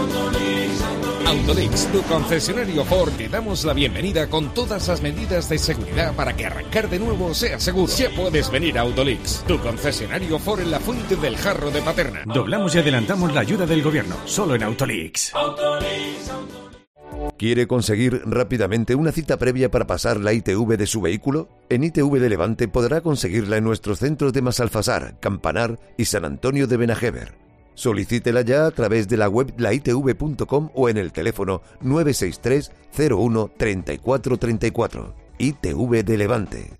Autolix, tu concesionario Ford, te damos la bienvenida con todas las medidas de seguridad para que arrancar de nuevo sea seguro. Ya puedes venir a Autolix, tu concesionario Ford en la Fuente del Jarro de Paterna. Doblamos y adelantamos la ayuda del gobierno, solo en Autolix. ¿Quiere conseguir rápidamente una cita previa para pasar la ITV de su vehículo? En ITV de Levante podrá conseguirla en nuestros centros de Masalfasar, Campanar y San Antonio de Benajever. Solicítela ya a través de la web laitv.com o en el teléfono 963 01 34 34. ITV de Levante.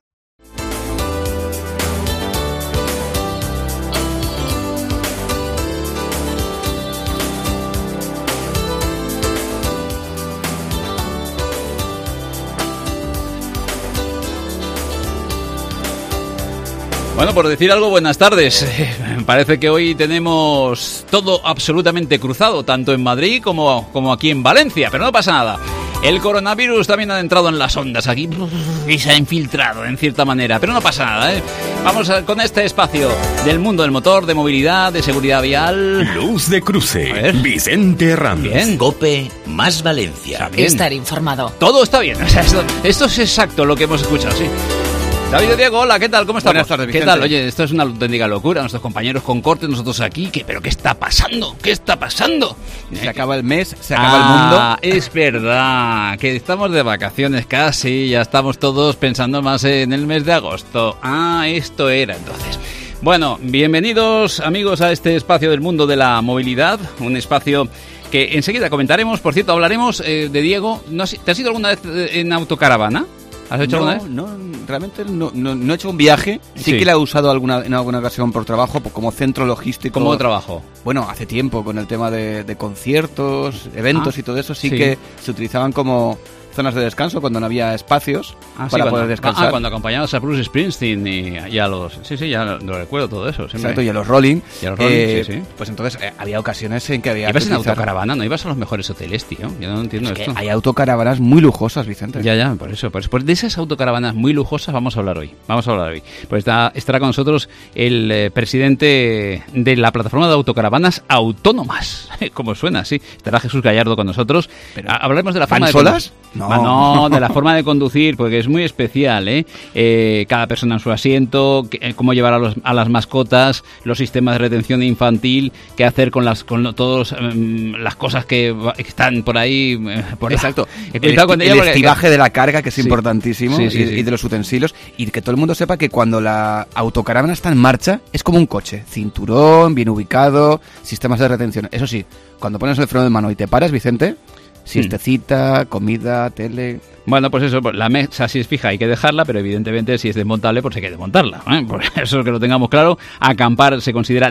Bueno, por decir algo, buenas tardes. Parece que hoy tenemos todo absolutamente cruzado, tanto en Madrid como aquí en Valencia, pero no pasa nada. El coronavirus también ha entrado en las ondas aquí y se ha infiltrado en cierta manera, pero no pasa nada, ¿eh? Vamos con este espacio del mundo del motor, de movilidad, de seguridad vial. Luz de cruce, Vicente Herranz. Bien. COPE más Valencia. Estar informado. Todo está bien, o sea, esto es exacto lo que hemos escuchado, sí. David Diego, hola, ¿qué tal? ¿Cómo estamos? Buenas tardes, Vicente. ¿Qué tal? Oye, esto es una auténtica locura. Nuestros compañeros con corte, nosotros aquí. ¿Pero qué está pasando? ¿Qué está pasando? Se acaba el mes, se acaba el mundo. Es verdad, que estamos de vacaciones casi. Ya estamos todos pensando más en el mes de agosto. Esto era entonces. Bueno, bienvenidos amigos a este espacio del mundo de la movilidad. Un espacio que enseguida comentaremos. Por cierto, hablaremos de Diego. ¿Te has ido alguna vez en autocaravana? ¿Has hecho alguna vez? No, realmente no he hecho un viaje. Sí que la he usado en alguna ocasión por trabajo, como centro logístico. ¿Cómo trabajo? Bueno, hace tiempo, con el tema de conciertos, eventos y todo eso, sí que se utilizaban como zonas de descanso cuando no había espacios para poder descansar. Cuando acompañabas a Bruce Springsteen y a los... Sí, ya lo recuerdo todo eso. Siempre. Exacto, y a los Rolling. Sí. Pues entonces había ocasiones en que había... ¿Ibas en autocaravana? ¿No ibas a los mejores hoteles, tío? Yo no entiendo esto. Hay autocaravanas muy lujosas, Vicente. Ya, por eso. Pues de esas autocaravanas muy lujosas vamos a hablar hoy. Pues estará con nosotros el presidente de la plataforma de autocaravanas autónomas. Como suena, sí. Estará Jesús Gallardo con nosotros. Hablaremos de la forma de... ¿Solas? No, de la forma de conducir, porque es muy especial, ¿eh? Cada persona en su asiento, cómo llevar a las mascotas, los sistemas de retención infantil, qué hacer con todas las cosas que están por ahí. Exacto. El estibaje de la carga, que es importantísimo, y de los utensilios, y que todo el mundo sepa que cuando la autocaravana está en marcha, es como un coche. Cinturón, bien ubicado, sistemas de retención. Eso sí, cuando pones el freno de mano y te paras, Vicente... Siestecita, comida, tele... Bueno, pues eso, la mesa si es fija hay que dejarla, pero evidentemente si es desmontable, pues hay que desmontarla, ¿eh? Por eso que lo tengamos claro. Acampar se considera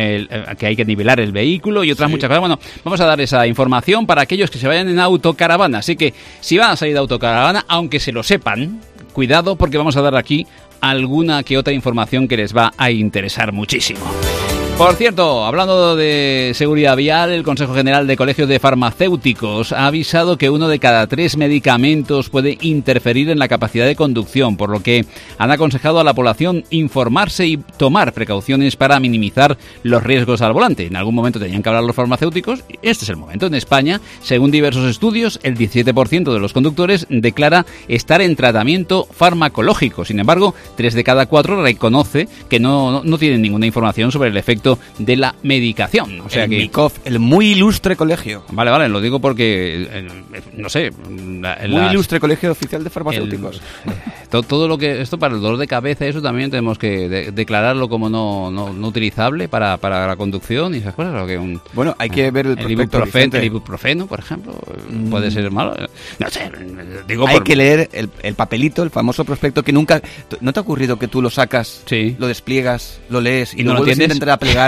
que hay que nivelar el vehículo y otras muchas cosas. Bueno, vamos a dar esa información para aquellos que se vayan en autocaravana. Así que si van a salir de autocaravana, aunque se lo sepan, cuidado porque vamos a dar aquí alguna que otra información que les va a interesar muchísimo. Por cierto, hablando de seguridad vial, el Consejo General de Colegios de Farmacéuticos ha avisado que 1 de cada 3 medicamentos puede interferir en la capacidad de conducción, por lo que han aconsejado a la población informarse y tomar precauciones para minimizar los riesgos al volante. En algún momento tenían que hablar los farmacéuticos y este es el momento. En España, según diversos estudios, el 17% de los conductores declara estar en tratamiento farmacológico. Sin embargo, 3 de cada 4 reconoce que no tienen ninguna información sobre el efecto de la medicación. O sea el que MICOF, el muy ilustre colegio. Vale, lo digo porque no sé, muy ilustre colegio oficial de farmacéuticos. Todo lo que esto para el dolor de cabeza, eso también tenemos que declararlo como no utilizable para la conducción y esas cosas. Bueno, hay que ver el prospecto. El ibuprofeno, por ejemplo, puede ser malo. No sé, hay que leer el papelito, el famoso prospecto que nunca. ¿No te ha ocurrido que tú lo sacas, lo despliegas, lo lees y no lo vuelves a intentar plegar?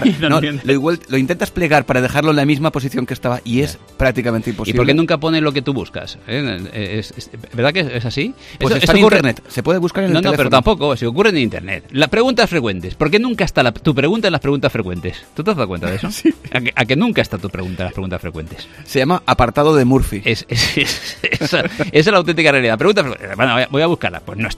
Lo intentas plegar para dejarlo en la misma posición que estaba y es prácticamente imposible. ¿Y por qué nunca pone lo que tú buscas? ¿Verdad que es así? Pues está en Internet. Se puede buscar en el teléfono. No, pero tampoco. Se ocurre en Internet. Las preguntas frecuentes. ¿Por qué nunca está tu pregunta en las preguntas frecuentes? ¿Tú te has dado cuenta de eso? Sí. ¿A que nunca está tu pregunta en las preguntas frecuentes? Se llama apartado de Murphy. Esa es la auténtica realidad. Pregunta frecuente. Bueno, voy a buscarla. Pues no está.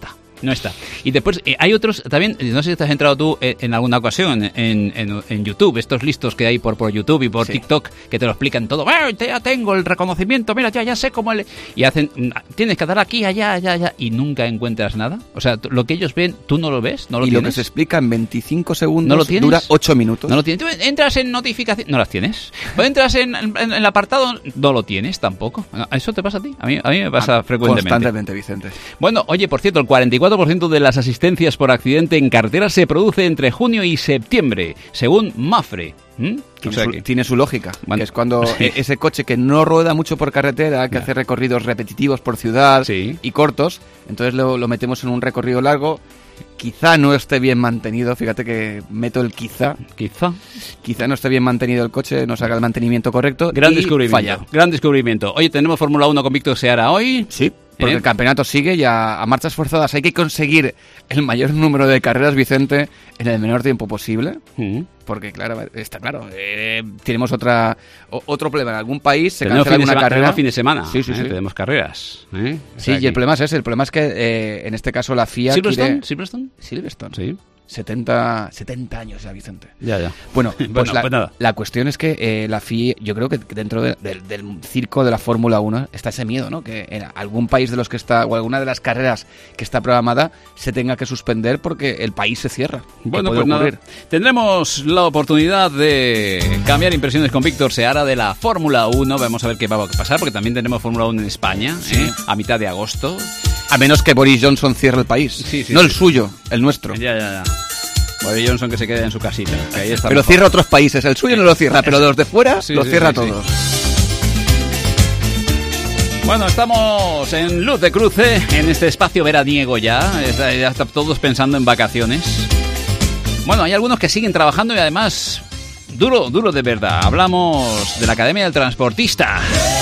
No está. Y después hay otros también, no sé si te has entrado tú en alguna ocasión en YouTube, estos listos que hay por YouTube y por TikTok que te lo explican todo. Ya tengo el reconocimiento, mira, ya sé cómo y hacen, tienes que dar aquí, allá, y nunca encuentras nada. O sea, lo que ellos ven, tú no lo ves, no lo tienes. Y lo que se explica en 25 segundos ¿no lo tienes? Dura 8 minutos. No lo tienes. Tú entras en notificación, no las tienes. O entras en el apartado, no lo tienes tampoco. ¿Eso te pasa a ti? A mí me pasa frecuentemente. Constantemente, Vicente. Bueno, oye, por cierto, el 44% de las asistencias por accidente en carretera se produce entre junio y septiembre, según Mafre. Tiene su lógica, que es cuando ese coche que no rueda mucho por carretera, que hace recorridos repetitivos por ciudad y cortos, entonces lo metemos en un recorrido largo. Quizá no esté bien mantenido, fíjate que meto el quizá no esté bien mantenido el coche, no se haga el mantenimiento correcto. Gran descubrimiento. Oye, tenemos Fórmula 1 con Víctor Seara hoy. Sí, porque el campeonato sigue ya a marchas forzadas. Hay que conseguir el mayor número de carreras, Vicente, en el menor tiempo posible. Porque, claro, está claro, tenemos otro problema. En algún país se cancela una carrera. Tenemos fin de semana. Sí. Tenemos carreras. Sí, y el problema es ese. El problema es que, en este caso, la FIA Silverstone. Sí. 70 años ya, Vicente. Ya. Bueno, pues nada. La cuestión es que la FIA, yo creo que dentro del circo de la Fórmula 1 está ese miedo, ¿no? Que en algún país de los que está, o alguna de las carreras que está programada, se tenga que suspender porque el país se cierra. Bueno, pues nada. Tendremos la oportunidad de cambiar impresiones con Víctor Seara de la Fórmula 1. Vamos a ver qué va a pasar, porque también tenemos Fórmula 1 en España, a mitad de agosto. A menos que Boris Johnson cierre el país. No el suyo, el nuestro. Ya. Boris Johnson que se quede en su casita. Ahí está. Pero cierra otros países. El suyo no lo cierra, pero los de fuera los cierra todos. Bueno, estamos en Luz de Cruce, en este espacio veraniego ya. Ya están todos pensando en vacaciones. Bueno, hay algunos que siguen trabajando y además duro de verdad. Hablamos de la Academia del Transportista.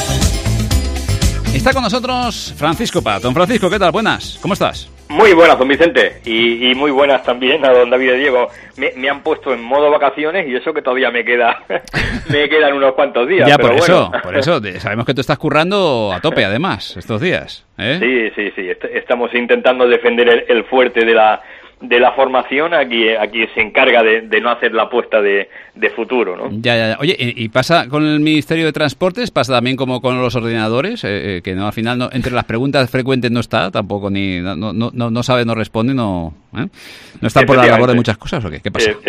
Está con nosotros Francisco Paz. Don Francisco, ¿qué tal? Buenas, ¿cómo estás? Muy buenas, don Vicente, y muy buenas también a don David y Diego. Me han puesto en modo vacaciones y eso que todavía me quedan unos cuantos días. Ya, pero por eso, sabemos que tú estás currando a tope además estos días. Sí, estamos intentando defender el fuerte de la formación. Aquí se encarga de no hacer la apuesta de futuro, ¿no? Ya. Oye, ¿y pasa con el Ministerio de Transportes? ¿Pasa también como con los ordenadores? Que no, al final, no, entre las preguntas frecuentes no está tampoco, ni no sabe, no responde, no está por la labor de muchas cosas, ¿o qué? ¿Qué pasa?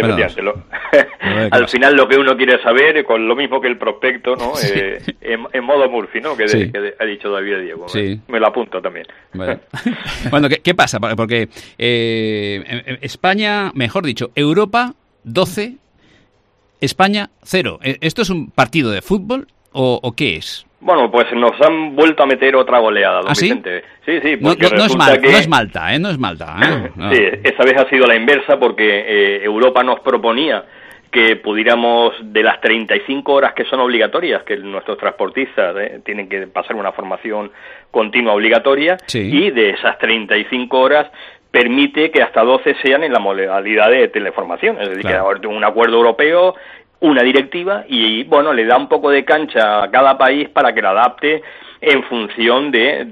Al final lo que uno quiere saber, con lo mismo que el prospecto, ¿no? Sí. En modo Murphy, ¿no? Que ha dicho David y Diego. Sí. Me lo apunto también. Bueno, ¿qué pasa? Porque España, mejor dicho, Europa 12, España 0. ¿Esto es un partido de fútbol o qué es? Bueno, pues nos han vuelto a meter otra goleada, don Vicente. Sí, no es Malta, no es Malta. No. Sí, esta vez ha sido la inversa porque Europa nos proponía que pudiéramos, de las 35 horas que son obligatorias, que nuestros transportistas tienen que pasar una formación continua obligatoria, y de esas 35 horas permite que hasta 12 sean en la modalidad de teleformación, es decir, que un acuerdo europeo, una directiva, y bueno, le da un poco de cancha a cada país para que la adapte en función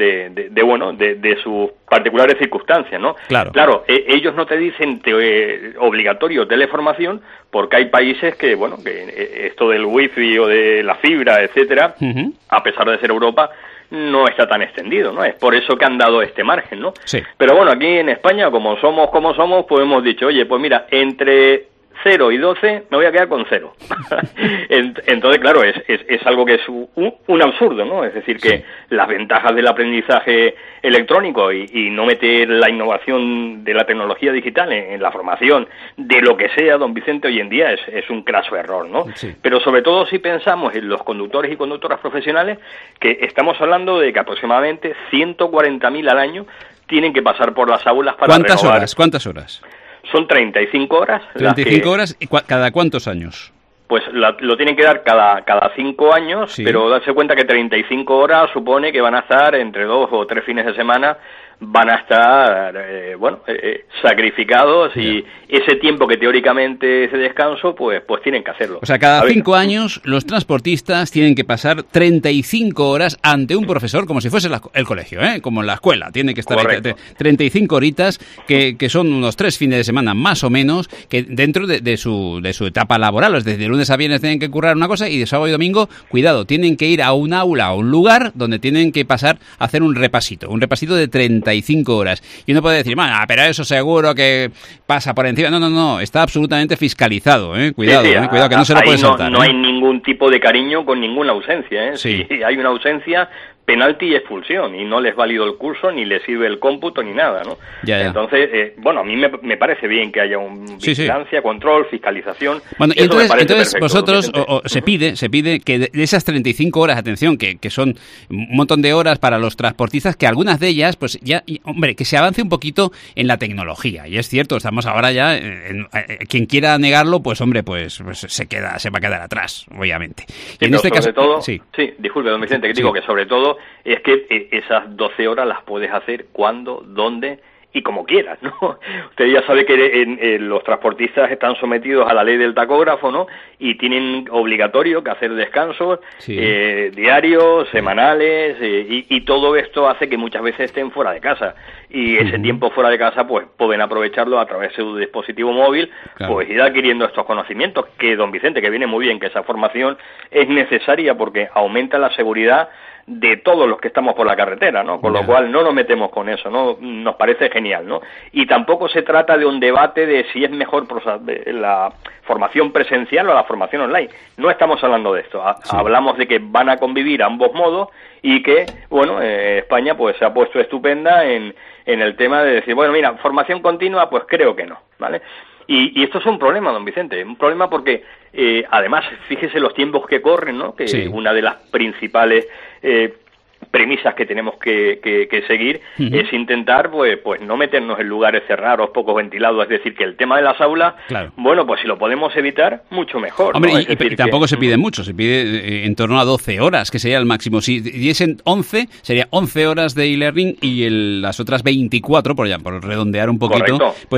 de sus particulares circunstancias, ¿no? Claro, ellos no te dicen obligatorio teleformación, porque hay países que, que esto del wifi o de la fibra, etcétera, a pesar de ser Europa, no está tan extendido, ¿no? Es por eso que han dado este margen, ¿no? Sí. Pero bueno, aquí en España, como somos, pues hemos dicho, oye, pues mira, entre 0 y 12 me voy a quedar con 0. Entonces, claro, es algo que es un absurdo, ¿no? Es decir, que las ventajas del aprendizaje electrónico y no meter la innovación de la tecnología digital en la formación de lo que sea, don Vicente, hoy en día es un craso error, ¿no? Sí. Pero sobre todo si pensamos en los conductores y conductoras profesionales, que estamos hablando de que aproximadamente 140.000 al año tienen que pasar por las aulas para renovar. ¿Cuántas horas? Son 35 horas. 35 horas, ¿y cada cuántos años? Pues lo tienen que dar cada 5 años, pero darse cuenta que 35 horas supone que van a estar entre 2 o 3 fines de semana van a estar, sacrificados y ese tiempo que teóricamente es de descanso, pues tienen que hacerlo. O sea, cada 5 años los transportistas tienen que pasar 35 horas ante un profesor, como si fuese el colegio, como en la escuela. Tienen que estar ahí 35 horitas, que son unos 3 fines de semana más o menos, que dentro de su etapa laboral, es decir, de lunes a viernes tienen que currar una cosa y de sábado y domingo, cuidado, tienen que ir a un aula, a un lugar donde tienen que pasar a hacer un repasito de 35 horas. Y uno puede decir, pero eso seguro que pasa por encima. No, está absolutamente fiscalizado, cuidado, cuidado, que no se lo puede saltar. No hay ningún tipo de cariño con ninguna ausencia, Sí. Si hay una ausencia, penalti y expulsión, y no les válido el curso, ni les sirve el cómputo, ni nada, ¿no? Ya. Entonces, a mí me parece bien que haya vigilancia, control, fiscalización. Bueno, y entonces vosotros, se pide que de esas 35 horas, atención, que son un montón de horas para los transportistas, que algunas de ellas, pues ya, hombre, que se avance un poquito en la tecnología. Y es cierto, estamos ahora ya, quien quiera negarlo, pues hombre, pues se va a quedar atrás, obviamente. Y en este caso, todo, disculpe, don Vicente, que digo que sobre todo es que esas 12 horas las puedes hacer cuando, dónde y como quieras, ¿no? Usted ya sabe que los transportistas están sometidos a la ley del tacógrafo, ¿no? Y tienen obligatorio que hacer descansos diarios, semanales, y todo esto hace que muchas veces estén fuera de casa. Y ese tiempo fuera de casa, pues pueden aprovecharlo a través de su dispositivo móvil, pues ir adquiriendo estos conocimientos, que don Vicente, que viene muy bien, que esa formación es necesaria porque aumenta la seguridad de todos los que estamos por la carretera, ¿no? Con lo cual no nos metemos con eso, ¿no? Nos parece genial, ¿no? Y tampoco se trata de un debate de si es mejor la formación presencial o la formación online. No estamos hablando de esto. Hablamos de que van a convivir ambos modos y que, España pues se ha puesto estupenda en el tema de decir, mira, formación continua, pues creo que no, ¿vale? Y esto es un problema, don Vicente, un problema porque, además, fíjese los tiempos que corren, ¿no? Que una de las principales premisas que tenemos que seguir es intentar, pues no meternos en lugares cerrados, poco ventilados, es decir, que el tema de las aulas, pues si lo podemos evitar, mucho mejor. Hombre, ¿no? y tampoco se pide mucho, se pide en torno a 12 horas, que sería el máximo. Si diesen 11, sería 11 horas de e-learning y las otras 24, por redondear un poquito,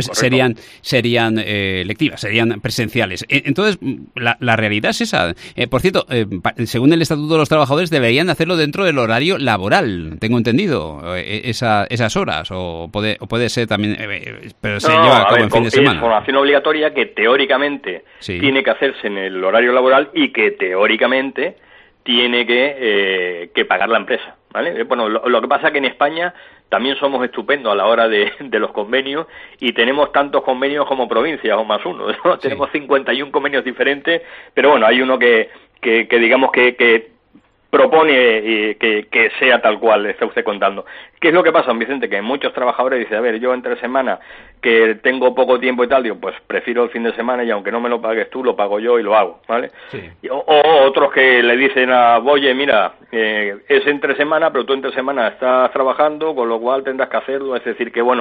serían lectivas, serían presenciales. Entonces, la realidad es esa. Por cierto, según el Estatuto de los Trabajadores, deberían hacerlo dentro del horario laboral, tengo entendido, esas horas, o puede ser también, pero se lleva a cabo en fin de semana. Es formación obligatoria que teóricamente tiene que hacerse en el horario laboral y que teóricamente tiene que pagar la empresa, ¿vale? Bueno, lo que pasa es que en España también somos estupendos a la hora de los convenios y tenemos tantos convenios como provincias o más uno, ¿no? Tenemos 51 convenios diferentes, pero hay uno que digamos que propone que sea tal cual está usted contando. ¿Qué es lo que pasa, don Vicente? Que muchos trabajadores dicen, yo entre semana que tengo poco tiempo y tal, digo, pues prefiero el fin de semana y aunque no me lo pagues tú, lo pago yo y lo hago, ¿vale? O otros que le dicen oye, mira, es entre semana, pero tú entre semana estás trabajando, con lo cual tendrás que hacerlo, es decir, que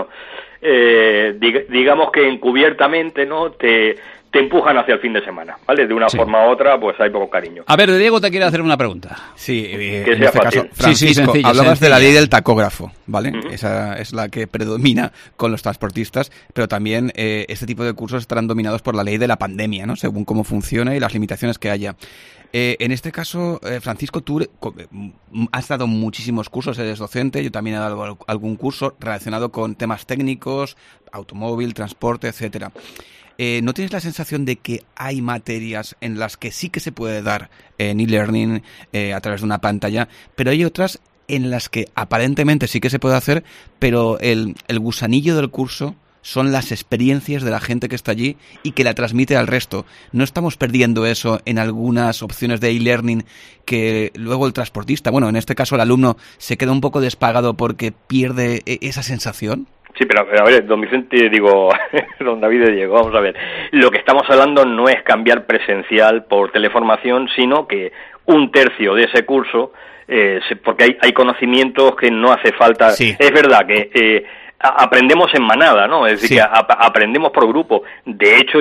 digamos que encubiertamente, ¿no?, te empujan hacia el fin de semana, ¿vale? De una forma u otra, pues hay poco cariño. A ver, Diego te quiere hacer una pregunta. Sí, en este caso, Francisco, hablabas de la ley del tacógrafo, ¿vale? Esa es la que predomina con los transportistas, pero también este tipo de cursos estarán dominados por la ley de la pandemia, ¿no? Según cómo funciona y las limitaciones que haya. En este caso, Francisco, tú has dado muchísimos cursos, eres docente, yo también he dado algún curso relacionado con temas técnicos, automóvil, transporte, etcétera. ¿No tienes la sensación de que hay materias en las que sí que se puede dar en e-learning a través de una pantalla, pero hay otras en las que aparentemente sí que se puede hacer, pero el gusanillo del curso son las experiencias de la gente que está allí y que la transmite al resto? ¿No estamos perdiendo eso en algunas opciones de e-learning que luego el transportista, en este caso el alumno, se queda un poco despagado porque pierde esa sensación? Sí, pero a ver, don Vicente, don David de Diego, vamos a ver. Lo que estamos hablando no es cambiar presencial por teleformación, sino que un tercio de ese curso, porque hay conocimientos que no hace falta. Sí. Es verdad que aprendemos en manada, ¿no? Es decir, que aprendemos por grupo. De hecho, yo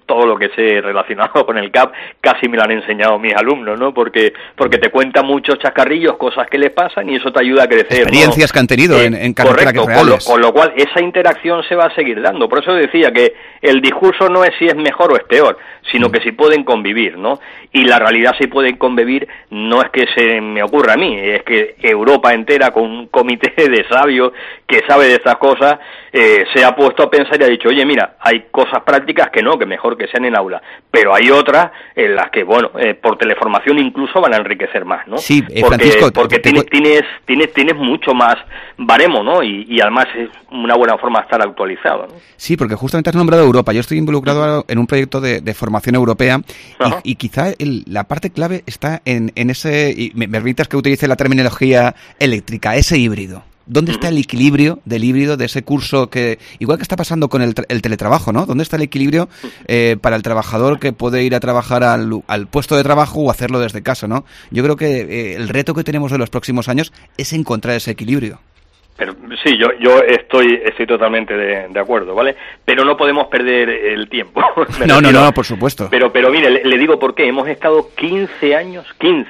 todo lo que sé relacionado con el CAP casi me lo han enseñado mis alumnos, ¿no? Porque te cuentan muchos chascarrillos, cosas que les pasan y eso te ayuda a crecer. Experiencias, ¿no?, que han tenido en carretera, correcto, que reales. Con lo cual esa interacción se va a seguir dando. Por eso decía que el discurso no es si es mejor o es peor, sino que si pueden convivir, ¿no? Y la realidad, si pueden convivir, no es que se me ocurra a mí, es que Europa entera, con un comité de sabios que sabe de estas cosas, se ha puesto a pensar y ha dicho, oye, mira, hay cosas prácticas que no, que mejor que sean en aula, pero hay otras en las que, bueno, por teleformación incluso van a enriquecer más, ¿no? Sí, Francisco, porque tienes mucho más baremo, ¿no? Y además es una buena forma de estar actualizado, ¿no? Sí, porque justamente has nombrado Europa. Yo estoy involucrado en un proyecto de formación europea y quizá la parte clave está en ese, y me permitas que utilice la terminología eléctrica, ese híbrido. ¿Dónde está el equilibrio del híbrido de ese curso que, igual que está pasando con el teletrabajo, ¿no? ¿Dónde está el equilibrio para el trabajador que puede ir a trabajar al puesto de trabajo o hacerlo desde casa, ¿no? Yo creo que el reto que tenemos de los próximos años es encontrar ese equilibrio. Pero sí, yo estoy totalmente de acuerdo, ¿vale? Pero no podemos perder el tiempo. No, por supuesto. Pero mire, le digo por qué. Hemos estado 15 años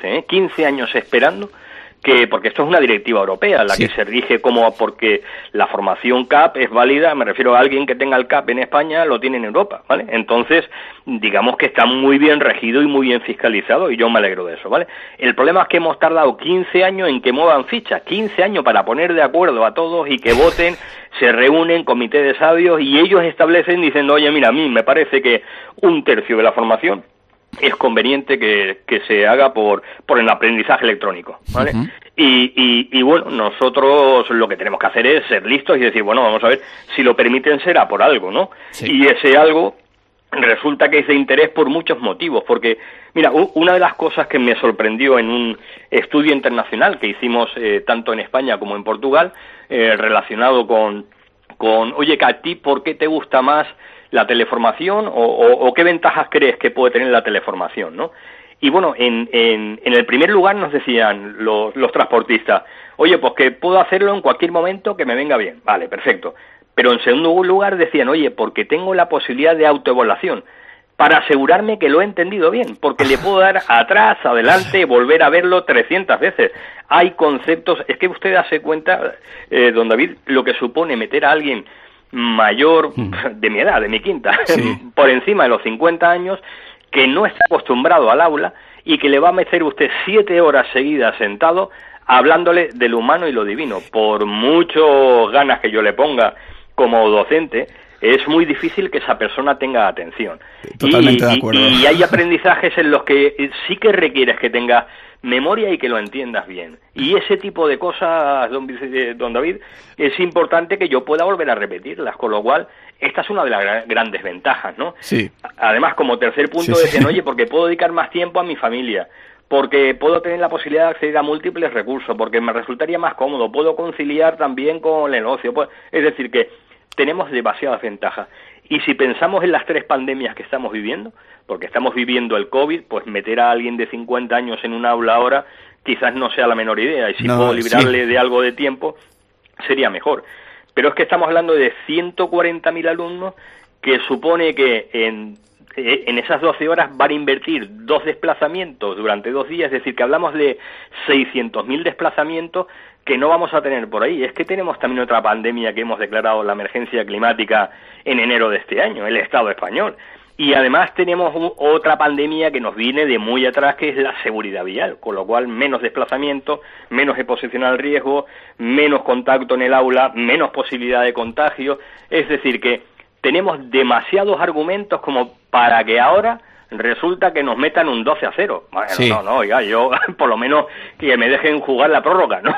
esperando porque esto es una directiva europea, la que se rige porque la formación CAP es válida, me refiero a alguien que tenga el CAP en España, lo tiene en Europa, ¿vale? Entonces, digamos que está muy bien regido y muy bien fiscalizado, y yo me alegro de eso, ¿vale? El problema es que hemos tardado 15 años en que muevan fichas, 15 años para poner de acuerdo a todos y que voten, se reúnen, comité de sabios, y ellos establecen diciendo, oye, mira, a mí me parece que 1/3 de la formación es conveniente que se haga por el aprendizaje electrónico, ¿vale? Y bueno, nosotros lo que tenemos que hacer es ser listos y decir, bueno, vamos a ver, si lo permiten será por algo, ¿no? Sí. Y ese algo resulta que es de interés por muchos motivos, porque, mira, una de las cosas que me sorprendió en un estudio internacional que hicimos tanto en España como en Portugal, relacionado con, oye, que a ti, ¿por qué te gusta más la teleformación o qué ventajas crees que puede tener la teleformación, ¿no? Y bueno, en el primer lugar nos decían los transportistas, oye, pues que puedo hacerlo en cualquier momento que me venga bien. Vale, perfecto. Pero en segundo lugar decían, oye, porque tengo la posibilidad de autoevaluación para asegurarme que lo he entendido bien, porque le puedo dar atrás, adelante, volver a verlo 300 veces. Hay conceptos, es que usted hace cuenta, don David, lo que supone meter a alguien mayor de mi edad, de mi quinta, por encima de los 50 años, que no está acostumbrado al aula y que le va a meter usted 7 horas seguidas sentado hablándole de lo humano y lo divino. Por mucho ganas que yo le ponga como docente, es muy difícil que esa persona tenga atención. Totalmente de acuerdo. Y hay aprendizajes en los que sí que requieres que tengas memoria y que lo entiendas bien. Y ese tipo de cosas, don David, es importante que yo pueda volver a repetirlas, con lo cual esta es una de las grandes ventajas, ¿no? Sí. Además, como tercer punto, decían, oye, porque puedo dedicar más tiempo a mi familia, porque puedo tener la posibilidad de acceder a múltiples recursos, porque me resultaría más cómodo, puedo conciliar también con el ocio. Es decir, que tenemos demasiadas ventajas. Y si pensamos en las 3 pandemias que estamos viviendo, porque estamos viviendo el COVID, pues meter a alguien de 50 años en un aula ahora quizás no sea la menor idea, y si puedo librarle de algo de tiempo, sería mejor. Pero es que estamos hablando de 140.000 alumnos, que supone que en esas 12 horas van a invertir 2 desplazamientos durante 2 días, es decir, que hablamos de 600.000 desplazamientos que no vamos a tener por ahí. Es que tenemos también otra pandemia que hemos declarado, la emergencia climática, en enero de este año, el Estado español. Y además tenemos otra pandemia que nos viene de muy atrás, que es la seguridad vial, con lo cual menos desplazamiento, menos exposición al riesgo, menos contacto en el aula, menos posibilidad de contagio. Es decir, que tenemos demasiados argumentos como para que ahora resulta que nos metan un 12-0. Bueno, no, oiga, yo por lo menos que me dejen jugar la prórroga, ¿no?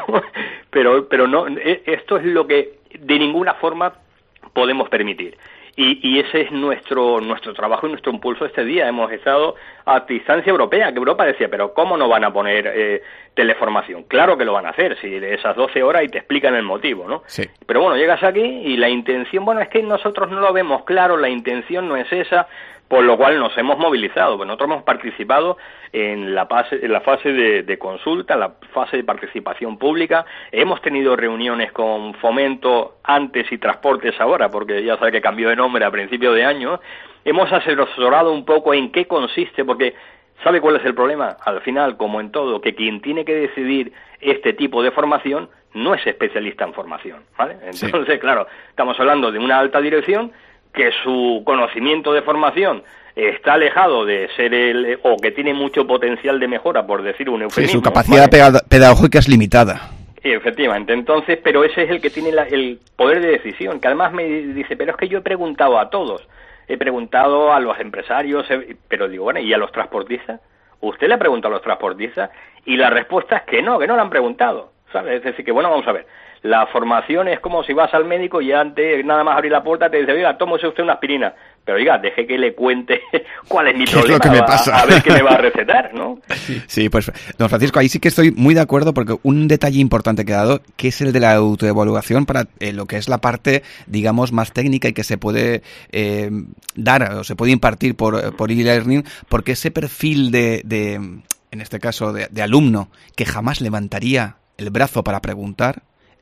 Pero no, esto es lo que de ninguna forma podemos permitir. Y ese es nuestro trabajo y nuestro impulso este día. Hemos estado a distancia europea, que Europa decía, pero ¿cómo no van a poner teleformación? Claro que lo van a hacer, si esas 12 horas y te explican el motivo, ¿no? Sí. Pero bueno, llegas aquí y la intención, bueno, es que nosotros no lo vemos claro, la intención no es esa, por lo cual nos hemos movilizado. Pues nosotros hemos participado en la fase de consulta, en la fase de participación pública. Hemos tenido reuniones con Fomento antes y Transportes ahora, porque ya sabe que cambió de nombre a principio de año, hemos asesorado un poco en qué consiste, porque ¿sabe cuál es el problema? Al final, como en todo, que quien tiene que decidir este tipo de formación no es especialista en formación, ¿vale? Entonces, sí, claro, estamos hablando de una alta dirección que su conocimiento de formación está alejado de ser o que tiene mucho potencial de mejora, por decir un eufemismo. Sí, su capacidad pedagógica es limitada. Efectivamente, entonces, pero ese es el que tiene el poder de decisión, que además me dice, pero es que yo he preguntado a todos, he preguntado a los empresarios, pero digo, bueno, ¿y a los transportistas? ¿Usted le ha preguntado a los transportistas? Y la respuesta es que no le han preguntado, ¿sabes? Es decir, que bueno, vamos a ver, la formación es como si vas al médico y antes nada más abrir la puerta te dice, oiga, tómese usted una aspirina. Pero oiga, deje que le cuente cuál es mi problema, es lo que me pasa? A ver qué me va a recetar, ¿no? Sí, pues, don Francisco, ahí sí que estoy muy de acuerdo, porque un detalle importante que ha dado, que es el de la autoevaluación para lo que es la parte, digamos, más técnica y que se puede dar o se puede impartir por e-learning, porque ese perfil en este caso, de alumno que jamás levantaría el brazo para preguntar,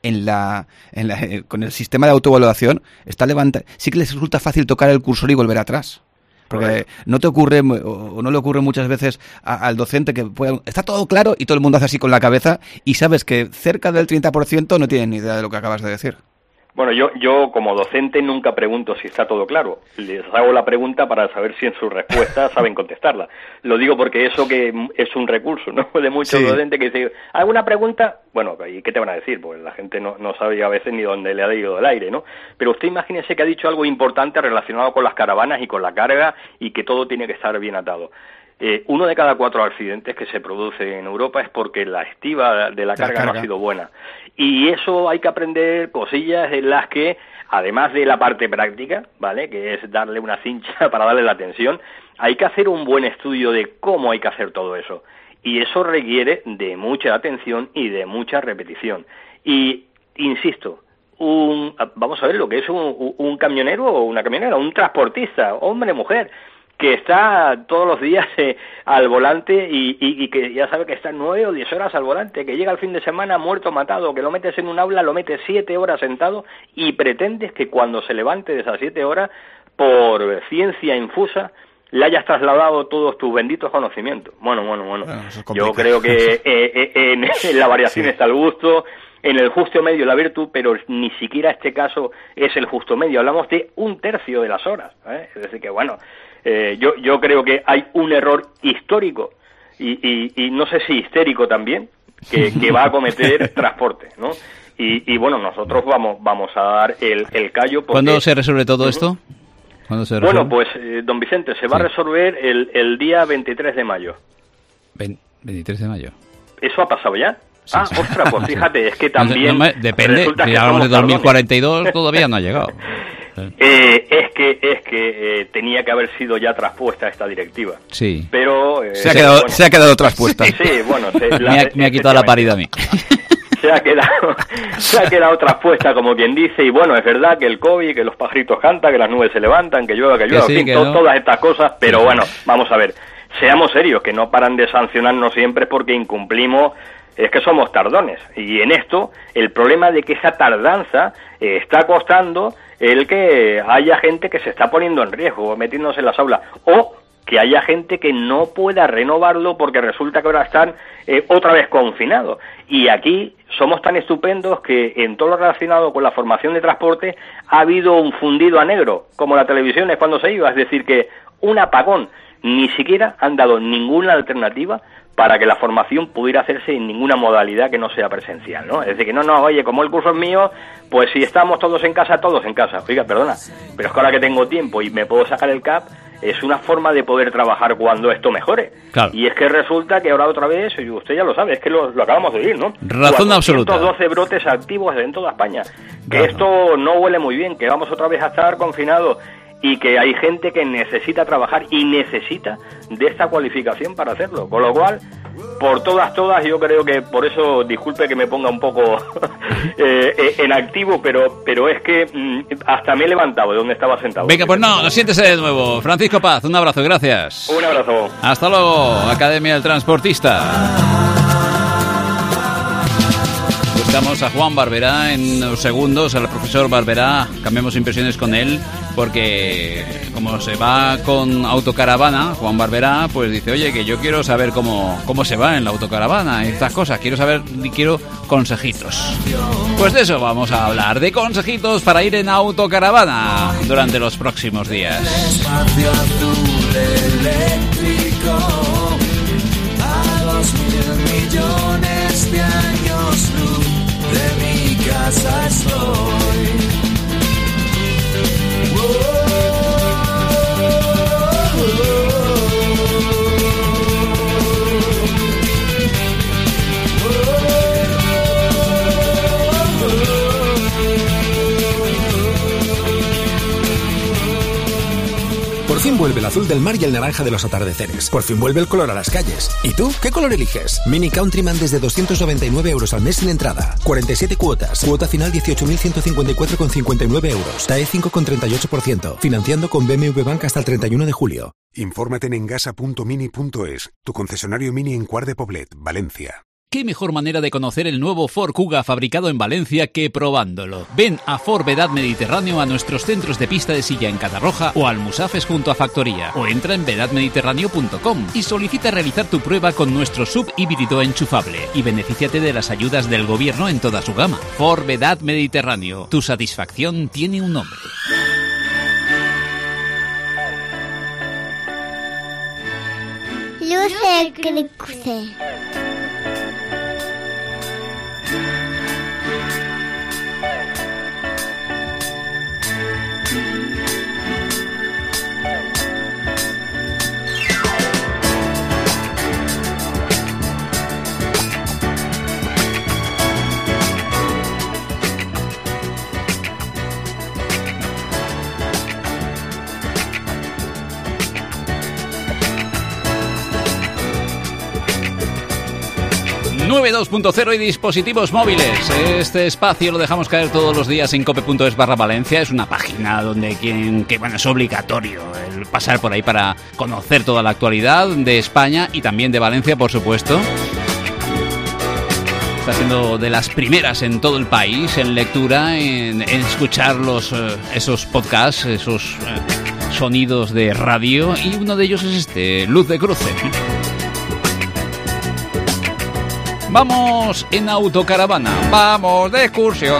con el sistema de autoevaluación sí que les resulta fácil tocar el cursor y volver atrás. Porque no te ocurre, o no le ocurre muchas veces al docente que está todo claro y todo el mundo hace así con la cabeza y sabes que cerca del 30% no tienen ni idea de lo que acabas de decir. Bueno, yo como docente nunca pregunto si está todo claro. Les hago la pregunta para saber si en su respuesta saben contestarla. Lo digo porque eso que es un recurso, ¿no? De muchos docentes que dicen, ¿alguna pregunta? Bueno, ¿y qué te van a decir? Pues la gente no sabe a veces ni dónde le ha ido el aire, ¿no? Pero usted imagínese que ha dicho algo importante relacionado con las caravanas y con la carga y que todo tiene que estar bien atado. 1 de cada 4 accidentes que se produce en Europa es porque la estiba de la carga no ha sido buena. Y eso hay que aprender cosillas en las que, además de la parte práctica, ¿vale?, que es darle una cincha para darle la tensión, hay que hacer un buen estudio de cómo hay que hacer todo eso. Y eso requiere de mucha atención y de mucha repetición. Y, insisto, vamos a ver lo que es un camionero o una camionera, un transportista, hombre, mujer, que está todos los días al volante y que ya sabe que está 9 o 10 horas al volante, que llega el fin de semana muerto, matado, que lo metes en un aula, lo metes 7 horas sentado y pretendes que cuando se levante de esas 7 horas, por ciencia infusa, le hayas trasladado todos tus benditos conocimientos. Bueno, yo creo que en la variación está el gusto, en el justo medio la virtud, pero ni siquiera este caso es el justo medio. Hablamos de 1/3 de las horas, ¿eh? Es decir que, bueno, yo creo que hay un error histórico y no sé si histérico también que va a cometer transporte, ¿no? Y bueno, nosotros vamos a dar el callo. Porque... ¿Cuándo se resuelve todo esto? Bueno, pues, don Vicente, se va a resolver el día 23 de mayo. 23 de mayo. ¿Eso ha pasado ya? Sí, ostras, pues fíjate, es que también... depende, si hablamos de 2042 todavía no ha llegado. Es que tenía que haber sido ya traspuesta esta directiva. Sí. Pero... se ha quedado traspuesta. Sí, bueno... me ha quitado la paridad a mí. Se ha quedado traspuesta, como quien dice, y bueno, es verdad que el COVID, que los pajaritos cantan, que las nubes se levantan, que llueva, en fin, todas estas cosas, pero bueno, vamos a ver, seamos serios, que no paran de sancionarnos siempre porque incumplimos, es que somos tardones, y en esto, el problema de que esa tardanza está costando el que haya gente que se está poniendo en riesgo, metiéndose en las aulas, o que haya gente que no pueda renovarlo porque resulta que ahora están otra vez confinados. Y aquí somos tan estupendos que en todo lo relacionado con la formación de transporte ha habido un fundido a negro, como la televisión es cuando se iba, es decir, que un apagón, ni siquiera han dado ninguna alternativa para que la formación pudiera hacerse en ninguna modalidad que no sea presencial, ¿no? Es decir, que no, oye, como el curso es mío, pues si estamos todos en casa. Oiga, perdona, pero es que ahora que tengo tiempo y me puedo sacar el CAP, es una forma de poder trabajar cuando esto mejore. Claro. Y es que resulta que ahora otra vez, y usted ya lo sabe, es que lo acabamos de oír, ¿no? Razón absoluta. 412 brotes activos en toda España. Que Claro. Esto no huele muy bien, que vamos otra vez a estar confinados y que hay gente que necesita trabajar y necesita de esta cualificación para hacerlo. Con lo cual, por todas, yo creo que por eso, disculpe que me ponga un poco en activo, pero es que hasta me he levantado de donde estaba sentado. Venga, pues no, siéntese de nuevo. Francisco Paz, un abrazo, gracias. Un abrazo. Hasta luego, Academia del Transportista. Buscamos a Juan Barberá en unos segundos, al profesor Barberá. Cambiamos impresiones con él porque como se va con autocaravana, Juan Barberá, pues dice, oye, que yo quiero saber cómo se va en la autocaravana y estas cosas, quiero consejitos. Pues de eso vamos a hablar, de consejitos para ir en autocaravana durante los próximos días. Espacio azul eléctrico, a 2.000 millones de años luz de mi casa estoy. Por fin vuelve el azul del mar y el naranja de los atardeceres. Por fin vuelve el color a las calles. ¿Y tú? ¿Qué color eliges? Mini Countryman desde 299 euros al mes sin entrada. 47 cuotas. Cuota final 18.154,59 euros. TAE 5,38%. Financiando con BMW Bank hasta el 31 de julio. Infórmate en engasa.mini.es, tu concesionario Mini en Cuart de Poblet, Valencia. ¿Qué mejor manera de conocer el nuevo Ford Kuga fabricado en Valencia que probándolo? Ven a Ford Vedat Mediterráneo a nuestros centros de pista de silla en Catarroja o al Musafes junto a Factoría, o entra en vedatmediterráneo.com y solicita realizar tu prueba con nuestro sub híbrido enchufable y benefíciate de las ayudas del gobierno en toda su gama. Ford Vedat Mediterráneo, tu satisfacción tiene un nombre. Luz Eclipse. ...92.0 y dispositivos móviles. Este espacio lo dejamos caer todos los días en cope.es/Valencia. Es una página donde es obligatorio el pasar por ahí para conocer toda la actualidad de España y también de Valencia, por supuesto. Está siendo de las primeras en todo el país en lectura, en escuchar esos podcasts, esos sonidos de radio, y uno de ellos es este, Luz de Cruce. Vamos en autocaravana, vamos de excursión.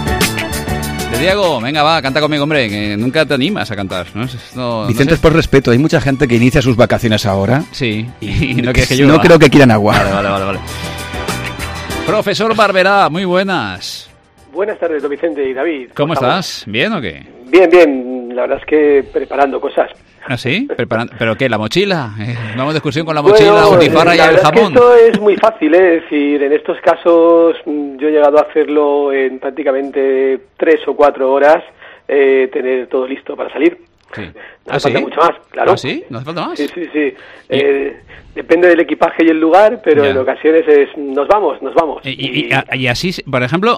De Diego, venga, va, canta conmigo, hombre, que nunca te animas a cantar, ¿no? Vicente, no sé. Es por respeto, hay mucha gente que inicia sus vacaciones ahora. Sí, y no creo que quieran agua. Vale. Profesor Barberá, muy buenas. Buenas tardes, don Vicente y David. ¿Cómo estás? ¿Bien o qué? Bien, la verdad es que preparando cosas. ¿Ah, sí? ¿Pero qué, la mochila? ¿Vamos de excursión con la mochila, butifarra y el jamón? Esto es muy fácil, es decir, en estos casos yo he llegado a hacerlo en prácticamente 3 o 4 horas, tener todo listo para salir. Sí. No hace falta mucho más, claro. ¿Ah, sí? ¿No hace falta más? Sí. Depende del equipaje y el lugar, pero en ocasiones nos vamos. Y así, por ejemplo,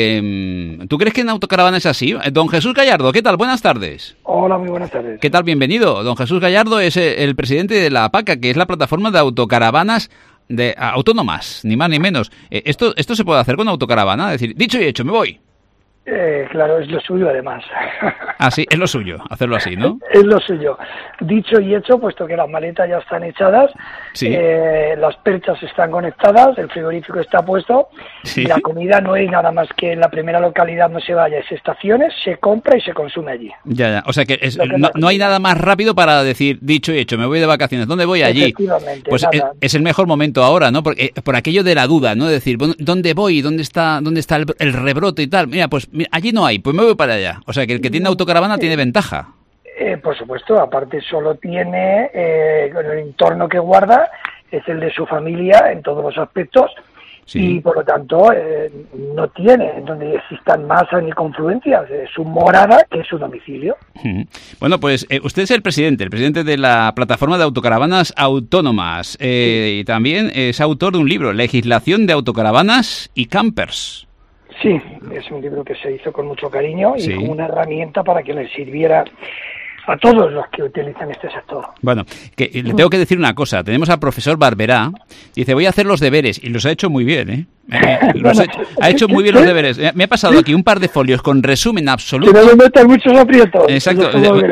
¿tú crees que en autocaravana es así? Don Jesús Gallardo, ¿qué tal? Buenas tardes. Hola, muy buenas tardes. ¿Qué tal? Bienvenido. Don Jesús Gallardo es el presidente de la APACA, que es la plataforma de autocaravanas autónomas, ni más ni menos. ¿Esto se puede hacer con autocaravana? Es decir, dicho y hecho, me voy. Claro, es lo suyo además. Ah, sí, es lo suyo, hacerlo así, ¿no? Es lo suyo. Dicho y hecho, puesto que las maletas ya están echadas, sí. Las perchas están conectadas, el frigorífico está puesto, sí. Y la comida no hay nada más que en la primera localidad no se vaya, es estaciones, se compra y se consume allí. Ya. O sea que no hay nada más rápido para decir, dicho y hecho, me voy de vacaciones, ¿dónde voy? Allí. Efectivamente. Pues es el mejor momento ahora, ¿no? Porque por aquello de la duda, ¿no? De decir, ¿dónde voy? ¿Dónde está el rebrote y tal? Mira, pues allí no hay, pues me voy para allá. O sea que el que tiene autocaravana tiene ventaja. Por supuesto, aparte solo tiene el entorno que guarda es el de su familia en todos los aspectos, sí. Y por lo tanto no tiene donde existan masas ni confluencias, es su morada que es su domicilio. Bueno, pues usted es el presidente de la plataforma de autocaravanas autónomas, y también es autor de un libro, Legislación de autocaravanas y campers. Sí, es un libro que se hizo con mucho cariño y sí. Como una herramienta para que les sirviera a todos los que utilizan este sector. Bueno, le tengo que decir una cosa. Tenemos al profesor Barberá, dice, voy a hacer los deberes, y los ha hecho muy bien, ¿eh? Ha hecho muy bien los deberes. Me ha pasado aquí un par de folios con resumen absoluto. Que no me metan muchos aprietos. Exacto.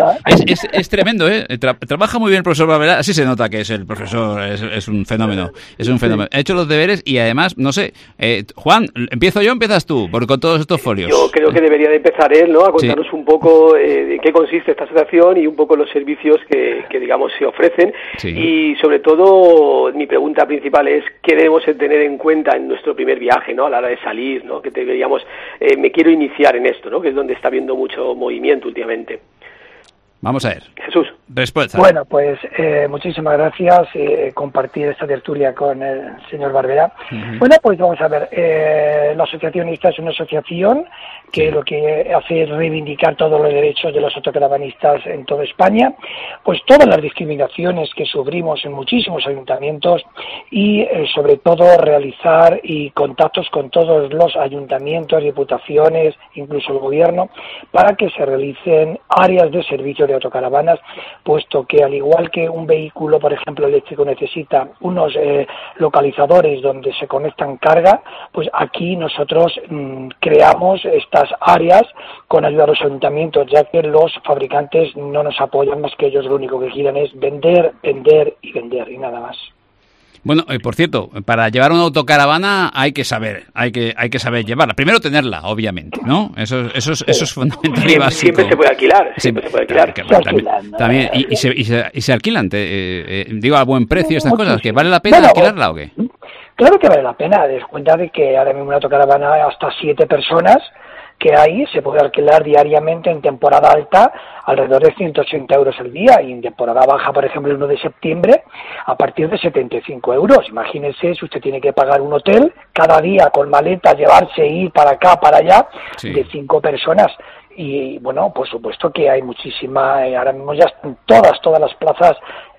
Es tremendo, ¿eh? Trabaja muy bien el profesor Barbera. Así se nota que es el profesor, es un fenómeno. Es un fenómeno. Ha hecho los deberes y además, no sé, Juan, ¿empiezo yo o empiezas tú? Con todos estos folios. Yo creo que debería de empezar él, ¿no? A contarnos un poco de qué consiste esta asociación y un poco los servicios que digamos, se ofrecen. Sí. Y sobre todo, mi pregunta principal es ¿qué debemos tener en cuenta en nuestro primer viaje, ¿no? A la hora de salir, ¿no? Que deberíamos, me quiero iniciar en esto, ¿no? Que es donde está habiendo mucho movimiento últimamente. Vamos a ver. Jesús. Respuesta. Bueno, pues muchísimas gracias compartir esta tertulia con el señor Barbera. Bueno, pues vamos a ver. La asociación esta es una asociación que lo que hace es reivindicar todos los derechos de los autocaravanistas en toda España, pues todas las discriminaciones que sufrimos en muchísimos ayuntamientos y sobre todo realizar y contactos con todos los ayuntamientos, diputaciones, incluso el gobierno, para que se realicen áreas de servicio de autocaravanas, puesto que al igual que un vehículo, por ejemplo, eléctrico necesita unos localizadores donde se conectan carga, pues aquí nosotros creamos estas áreas con ayuda de los ayuntamientos, ya que los fabricantes no nos apoyan más que ellos, lo único que quieren es vender, vender y vender y nada más. Bueno, por cierto, para llevar una autocaravana hay que saber llevarla. Primero tenerla, obviamente, ¿no? Eso es fundamental y básico. Siempre se puede alquilar. Siempre se puede alquilar. También, y se alquilan, digo, a buen precio estas cosas, ¿que vale la pena alquilarla o qué? Claro que vale la pena, des cuenta de que ahora mismo una autocaravana hasta 7 personas que ahí se puede alquilar diariamente en temporada alta alrededor de 180 euros al día y en temporada baja, por ejemplo, el 1 de septiembre, a partir de 75 euros. Imagínense si usted tiene que pagar un hotel cada día con maleta, llevarse, ir para acá, para allá, de 5 personas. Y bueno, por supuesto que hay muchísima, ahora mismo ya están todas las plazas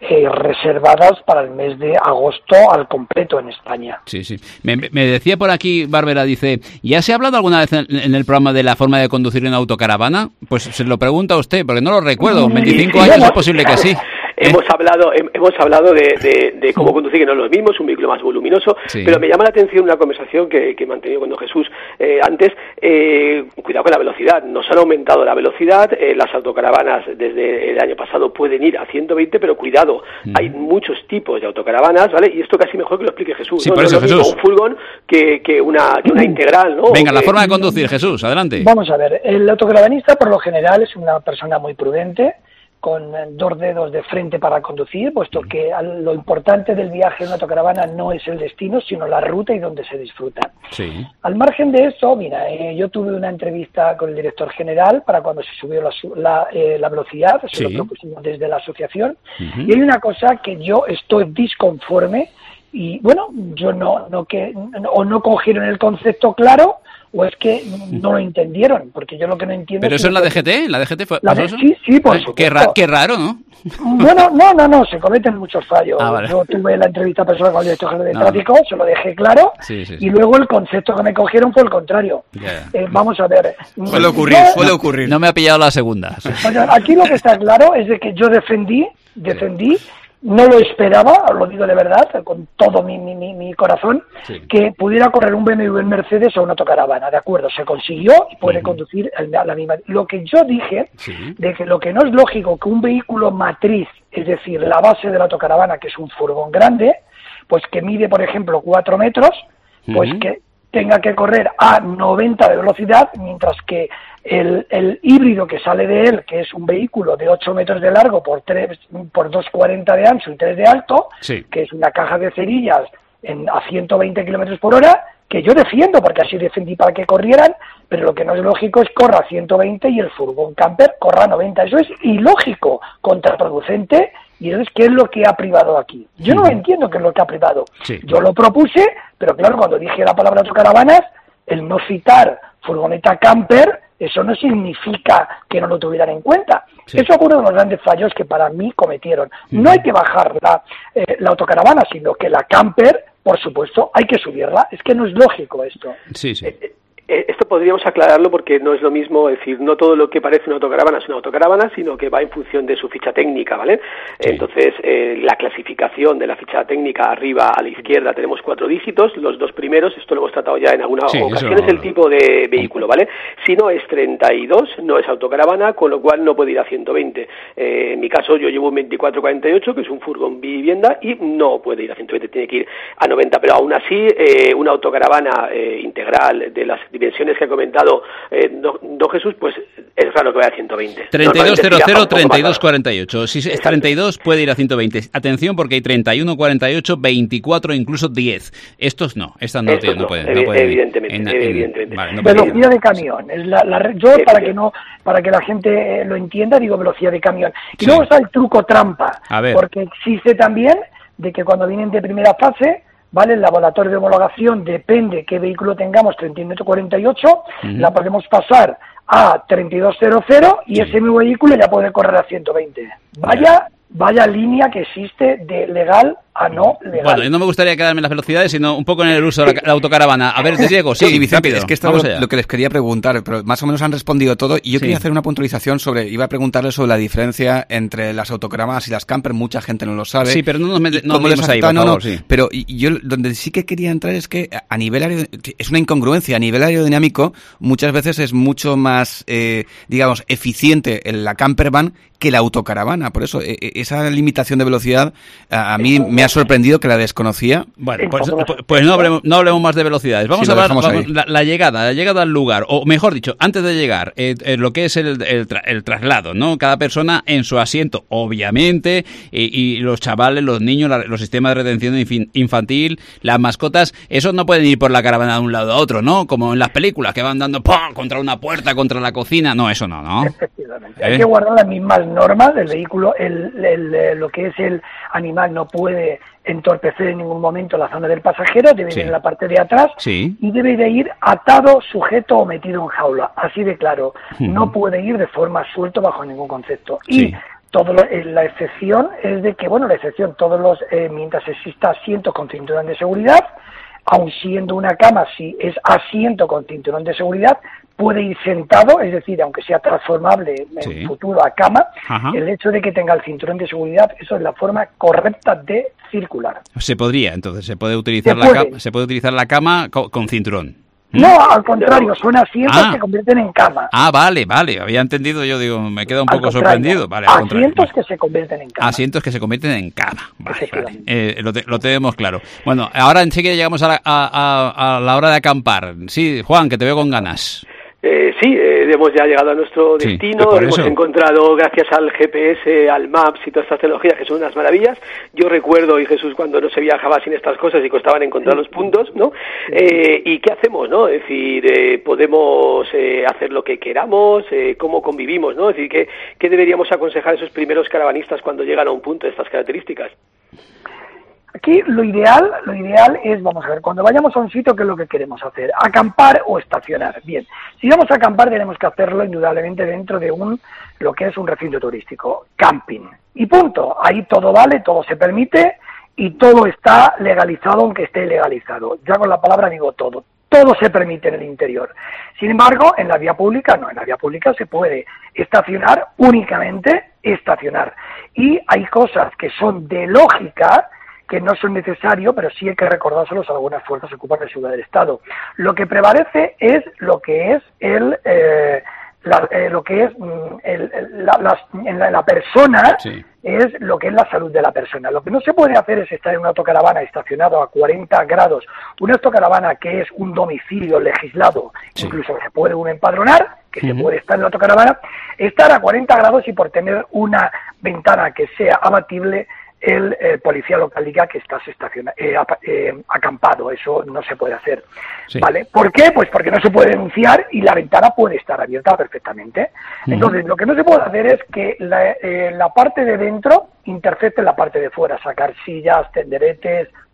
reservadas para el mes de agosto al completo en España. Sí, sí. Me decía por aquí, Bárbara, dice, ¿ya se ha hablado alguna vez en el programa de la forma de conducir una autocaravana? Pues se lo pregunta a usted, porque no lo recuerdo. 25 años es posible que sí. Hemos hablado de cómo conducir, que no es lo mismo, es un vehículo más voluminoso, pero me llama la atención una conversación que he mantenido con don Jesús antes. Cuidado con la velocidad, nos han aumentado la velocidad, las autocaravanas desde el año pasado pueden ir a 120, pero cuidado, hay muchos tipos de autocaravanas, ¿vale? Y esto casi mejor que lo explique Jesús. Sí, ¿no? por eso, no es Jesús. Un furgón que una integral, ¿no? Venga, la forma de conducir, Jesús, adelante. Vamos a ver, el autocaravanista por lo general es una persona muy prudente, con 2 dedos de frente para conducir, puesto que lo importante del viaje en una autocaravana no es el destino, sino la ruta y donde se disfruta. Sí. Al margen de eso, mira, yo tuve una entrevista con el director general para cuando se subió la velocidad, se lo propusimos desde la asociación, y hay una cosa que yo estoy disconforme, y bueno, yo no cogieron el concepto claro, o es que no lo entendieron, porque yo lo que no entiendo... ¿Pero eso es la DGT? ¿La DGT fue eso? Sí, por supuesto. Qué raro, ¿no? Bueno, no, se cometen muchos fallos. Vale. Yo tuve la entrevista personal con el director general de tráfico, se lo dejé claro, y luego el concepto que me cogieron fue el contrario. Vamos a ver... Suele ocurrir. No me ha pillado la segunda. Bueno, aquí lo que está claro es de que yo defendí, no lo esperaba, lo digo de verdad, con todo mi corazón, que pudiera correr un BMW en Mercedes o una autocaravana, de acuerdo, se consiguió y puede conducir a la misma. Lo que yo dije, de que lo que no es lógico que un vehículo matriz, es decir, la base de la autocaravana, que es un furgón grande, pues que mide, por ejemplo, 4 metros, pues que tenga que correr a 90 de velocidad, mientras que el híbrido que sale de él, que es un vehículo de 8 metros de largo por 2,40 de ancho y 3 de alto, que es una caja de cerillas a 120 kilómetros por hora, que yo defiendo, porque así defendí para que corrieran, pero lo que no es lógico es corra a 120 y el furgón camper corra a 90. Eso es ilógico, contraproducente, y eso es qué es lo que ha privado aquí. Yo no entiendo qué es lo que ha privado. Yo lo propuse, pero claro, cuando dije la palabra autocaravanas, el no citar furgoneta camper, eso no significa que no lo tuvieran en cuenta. Eso fue uno de los grandes fallos que para mí cometieron. No hay que bajar la autocaravana, sino que la camper, por supuesto, hay que subirla. Es que no es lógico esto. Esto podríamos aclararlo porque no es lo mismo, es decir, no todo lo que parece una autocaravana es una autocaravana, sino que va en función de su ficha técnica, ¿vale? Sí. Entonces, la clasificación de la ficha técnica arriba a la izquierda tenemos 4 dígitos, los 2 primeros, esto lo hemos tratado ya en alguna ocasión, es el tipo de vehículo, ¿vale? Si no es 32, no es autocaravana, con lo cual no puede ir a 120. En mi caso, yo llevo un 2448, que es un furgón vivienda, y no puede ir a 120, tiene que ir a 90, pero aún así, una autocaravana integral de las dimensiones que ha comentado don Jesús, pues es raro que vaya a 120. 3200, 3248. Si es 32 puede ir a 120. Atención porque hay 31, 48, 24, incluso 10. Estos no pueden. Evidentemente. Vale, velocidad de camión. Es yo, para que la gente lo entienda, digo velocidad de camión. Y luego está el truco trampa, porque existe también de que cuando vienen de primera fase, ¿vale? El laboratorio de homologación, depende qué vehículo tengamos, 3148, la podemos pasar a 3200 y ese mismo vehículo ya puede correr a 120. Vaya línea que existe de legal a no legal. Bueno, yo no me gustaría quedarme en las velocidades, sino un poco en el uso de la autocaravana. A ver, Diego, sí, Vicente, rápido. Es que esto es lo que les quería preguntar, pero más o menos han respondido todo, y yo quería hacer una puntualización iba a preguntarles sobre la diferencia entre las autocaravanas y las camper, mucha gente no lo sabe. Sí, pero no nos metemos ahí, por favor, sí. Pero yo donde sí que quería entrar es que a nivel es una incongruencia, a nivel aerodinámico muchas veces es mucho más, digamos, eficiente la campervan que la autocaravana, por eso esa limitación de velocidad a mí me ha sorprendido, que la desconocía. Bueno, pues no hablemos más de velocidades. Vamos a hablar la llegada al lugar, o mejor dicho, antes de llegar, lo que es el traslado, ¿no? Cada persona en su asiento, obviamente, y los chavales, los niños, los sistemas de retención infantil, las mascotas, esos no pueden ir por la caravana de un lado a otro, ¿no? Como en las películas, que van dando ¡pum! Contra una puerta, contra la cocina. No, eso no. Efectivamente. Hay que guardar las mismas normas del vehículo. Lo que es el animal no puede entorpecer en ningún momento la zona del pasajero, debe ir en la parte de atrás y debe de ir atado, sujeto o metido en jaula, así de claro. No puede ir de forma suelta bajo ningún concepto. Y la excepción es de que, mientras exista asientos con cinturón de seguridad, aun siendo una cama, si es asiento con cinturón de seguridad, puede ir sentado, es decir, aunque sea transformable en futuro a cama, el hecho de que tenga el cinturón de seguridad, eso es la forma correcta de circular. Se puede utilizar la cama con cinturón. No, al contrario, son asientos que se convierten en cama. Vale, había entendido, yo digo, me queda un poco sorprendido. Vale, asientos que se convierten en cama. Asientos que se convierten en cama. Vale. Lo tenemos claro. Bueno, ahora enseguida llegamos a la hora de acampar. Sí, Juan, que te veo con ganas. Hemos ya llegado a nuestro destino, hemos encontrado, gracias al GPS, al Maps y todas estas tecnologías que son unas maravillas. Yo recuerdo, y Jesús, cuando no se viajaba sin estas cosas y costaban encontrar los puntos, ¿no? ¿Y qué hacemos, no? Es decir, podemos hacer lo que queramos, cómo convivimos, ¿no? Es decir, ¿qué deberíamos aconsejar a esos primeros caravanistas cuando llegan a un punto de estas características? Aquí lo ideal es, vamos a ver, cuando vayamos a un sitio, ¿qué es lo que queremos hacer? ¿Acampar o estacionar? Bien, si vamos a acampar tenemos que hacerlo indudablemente dentro de lo que es un recinto turístico, camping. Y punto, ahí todo vale, todo se permite y todo está legalizado aunque esté ilegalizado. Ya con la palabra digo todo. Todo se permite en el interior. Sin embargo, en la vía pública no, en la vía pública se puede estacionar, únicamente estacionar. Y hay cosas que son de lógica, que no son necesarios, pero sí hay que recordárselos a algunas fuerzas que ocupan la seguridad del Estado. Lo que prevalece es lo que es la persona, es lo que es la salud de la persona. Lo que no se puede hacer es estar en una autocaravana estacionado a 40 grados, una autocaravana que es un domicilio legislado, incluso se puede uno empadronar, que se puede estar en la autocaravana, estar a 40 grados y por tener una ventana que sea abatible, el policía local diga que estás acampado. Eso no se puede hacer. ¿Vale? ¿Por qué? Pues porque no se puede denunciar y la ventana puede estar abierta perfectamente. Entonces, lo que no se puede hacer es que la parte de dentro intercepte la parte de fuera, sacar sillas, tenderetes,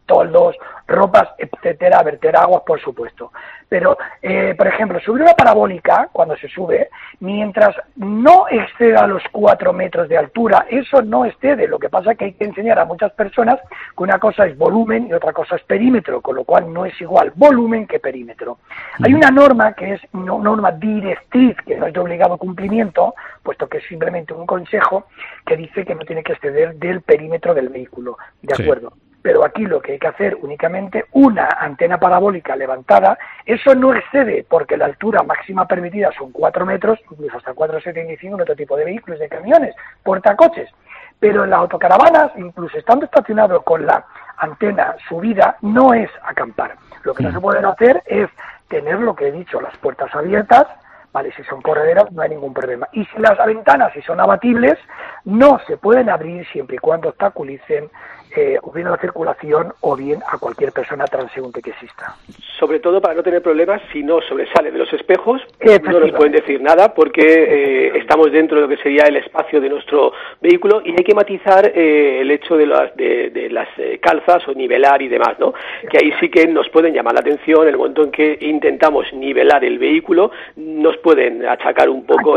toldos, ropas, etcétera, verter aguas, por supuesto. Pero, por ejemplo, subir una parabólica, cuando se sube, mientras no exceda los 4 metros de altura, eso no excede. Lo que pasa es que hay que enseñar a muchas personas que una cosa es volumen y otra cosa es perímetro, con lo cual no es igual volumen que perímetro. Hay una norma que es una norma directriz, que no es de obligado cumplimiento, puesto que es simplemente un consejo que dice que no tiene que exceder del perímetro del vehículo, ¿de acuerdo? Pero aquí lo que hay que hacer únicamente una antena parabólica levantada, eso no excede, porque la altura máxima permitida son 4 metros, incluso hasta 4,75 en otro tipo de vehículos, de camiones, portacoches. Pero en las autocaravanas, incluso estando estacionado con la antena subida, no es acampar. Lo que no se puede hacer es tener lo que he dicho, las puertas abiertas, vale, si son correderas no hay ningún problema. Y si las ventanas, si son abatibles, no se pueden abrir siempre y cuando obstaculicen o bien a la circulación o bien a cualquier persona transeúnte que exista. Sobre todo para no tener problemas si no sobresale de los espejos, no nos pueden decir nada porque estamos dentro de lo que sería el espacio de nuestro vehículo y hay que matizar el hecho de las calzas o nivelar y demás, ¿no? Que ahí sí que nos pueden llamar la atención en el momento en que intentamos nivelar el vehículo, nos pueden achacar un poco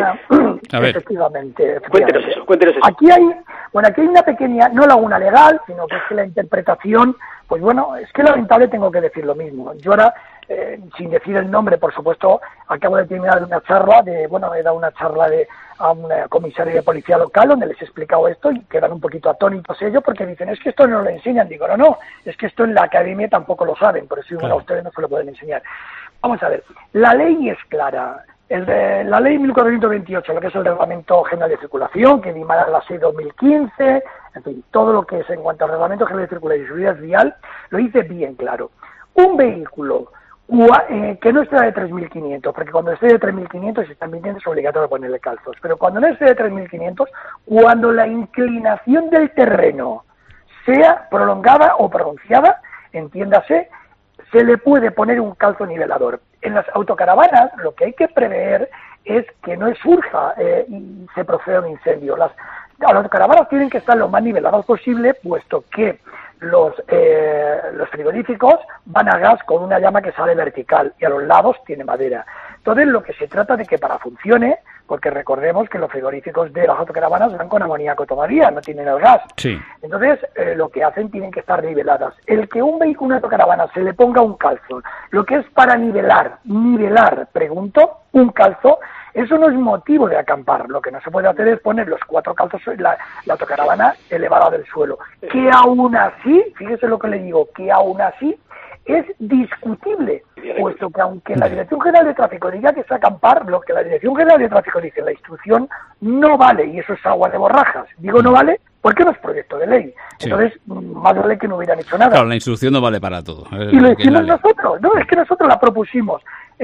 Efectivamente. Cuéntenos eso. Aquí hay una pequeña, no laguna legal, sino que es que la interpretación, pues bueno, es que lamentable tengo que decir lo mismo. Yo ahora, sin decir el nombre, por supuesto, acabo de terminar una charla he dado una charla a un comisario de policía local donde les he explicado esto y quedan un poquito atónitos ellos porque dicen, es que esto no lo enseñan. Digo, no, es que esto en la academia tampoco lo saben, por eso a ustedes no se lo pueden enseñar. Vamos a ver, la ley es clara. La ley 1428, lo que es el Reglamento General de Circulación, que dimana la ley 2015, en fin, todo lo que es en cuanto al Reglamento General de Circulación y Seguridad Vial, lo dice bien claro. Un vehículo que no esté de 3.500, porque cuando esté de 3.500 y están vendiendo es obligatorio ponerle calzos, pero cuando no esté de 3.500, cuando la inclinación del terreno sea prolongada o pronunciada, entiéndase, se le puede poner un calzo nivelador. En las autocaravanas lo que hay que prever es que no surja y se proceda a un incendio. Las autocaravanas tienen que estar lo más niveladas posible, puesto que los frigoríficos van a gas con una llama que sale vertical y a los lados tiene madera. Entonces lo que se trata de que para funcione, porque recordemos que los frigoríficos de las autocaravanas van con amoníaco todavía, no tienen el gas. Sí. Entonces lo que hacen tienen que estar niveladas. El que un vehículo, una autocaravana, se le ponga un calzo, lo que es para nivelar, pregunto, un calzo, eso no es motivo de acampar. Lo que no se puede hacer es poner los 4 calzos en la autocaravana elevada del suelo. Que aún así, fíjese lo que le digo, que aún así es discutible, puesto que aunque la Dirección General de Tráfico diga que es acampar, lo que la Dirección General de Tráfico dice en la instrucción no vale, y eso es agua de borrajas. Digo no vale porque no es proyecto de ley. Sí. Entonces, más vale que no hubieran hecho nada. Claro, la instrucción no vale para todo. Y lo hicimos nosotros. No, es que nosotros la propusimos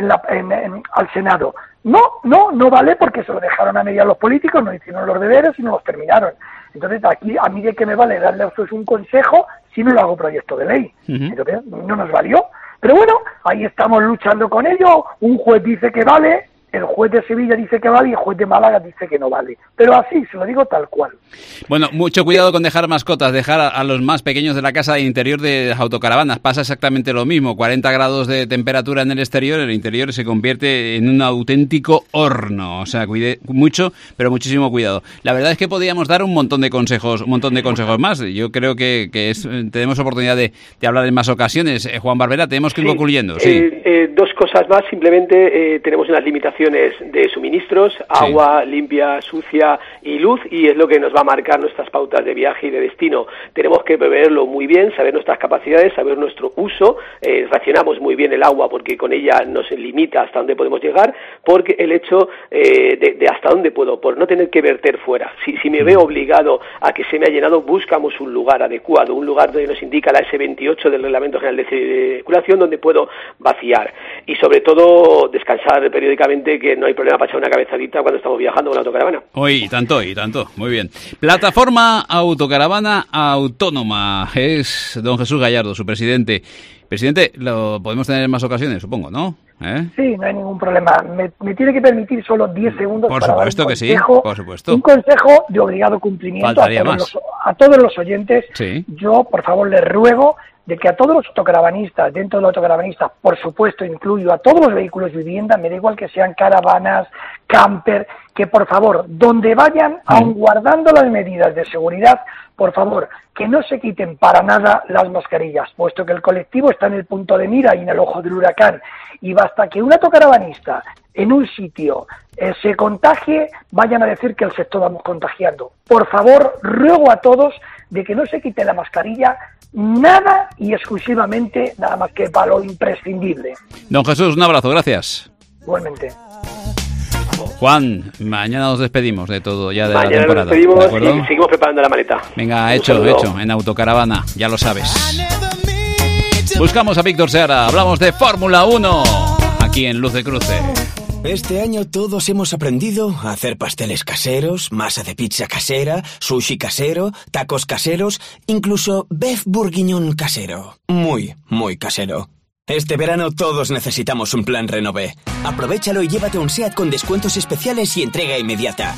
al Senado. No vale porque se lo dejaron a medias los políticos, no hicieron los deberes y no los terminaron. Entonces, aquí, a mí de qué me vale darle a ustedes un consejo si no lo hago proyecto de ley. Entonces, no nos valió. Pero bueno, ahí estamos luchando con ello. Un juez dice que vale, el juez de Sevilla dice que vale y el juez de Málaga dice que no vale. Pero así, se lo digo tal cual. Bueno, mucho cuidado con dejar mascotas, dejar a los más pequeños de la casa de interior de las autocaravanas. Pasa exactamente lo mismo, 40 grados de temperatura en el exterior, el interior se convierte en un auténtico horno. O sea, cuide mucho, pero muchísimo cuidado. La verdad es que podríamos dar un montón de consejos más. Yo creo que tenemos oportunidad de hablar en más ocasiones. Juan Barbera, tenemos que ir concluyendo. Sí. 2 cosas más, simplemente tenemos unas limitaciones de suministros, agua limpia, sucia y luz, y es lo que nos va a marcar nuestras pautas de viaje y de destino. Tenemos que preverlo muy bien, saber nuestras capacidades, saber nuestro uso, racionamos muy bien el agua porque con ella nos limita hasta dónde podemos llegar, porque el hecho de hasta dónde puedo, por no tener que verter fuera. Si me veo obligado a que se me ha llenado, buscamos un lugar adecuado, un lugar donde nos indica la S28 del Reglamento General de Circulación, donde puedo vaciar. Y sobre todo, descansar periódicamente, que no hay problema para echar una cabezadita cuando estamos viajando con la autocaravana. Y tanto. Muy bien. Plataforma Autocaravana Autónoma. Es don Jesús Gallardo, su presidente. Presidente, lo podemos tener en más ocasiones, supongo, ¿no? Sí, no hay ningún problema. Me tiene que permitir solo 10 segundos por para supuesto dar un que consejo, sí, por supuesto. Un consejo de obligado cumplimiento a todos los oyentes. Sí. Yo, por favor, les ruego de que a todos los autocaravanistas, dentro de los autocaravanistas, por supuesto, incluyo a todos los vehículos vivienda, me da igual que sean caravanas, camper, que por favor, donde vayan, aun guardando las medidas de seguridad, por favor, que no se quiten para nada las mascarillas, puesto que el colectivo está en el punto de mira y en el ojo del huracán, y basta que un autocaravanista en un sitio se contagie, vayan a decir que el sector vamos contagiando. Por favor, ruego a todos de que no se quite la mascarilla, nada y exclusivamente nada más que para lo imprescindible. Don Jesús, un abrazo, gracias. Igualmente. Juan, mañana nos despedimos de todo ya de mañana la temporada. Nos despedimos y seguimos preparando la maleta. Venga, hecho, en autocaravana, ya lo sabes. Buscamos a Víctor Seara, hablamos de Fórmula 1, aquí en Luz de Cruce. Este año todos hemos aprendido a hacer pasteles caseros, masa de pizza casera, sushi casero, tacos caseros, incluso beef bourguignon casero. Muy, muy casero. Este verano todos necesitamos un plan Renové. Aprovéchalo y llévate un SEAT con descuentos especiales y entrega inmediata.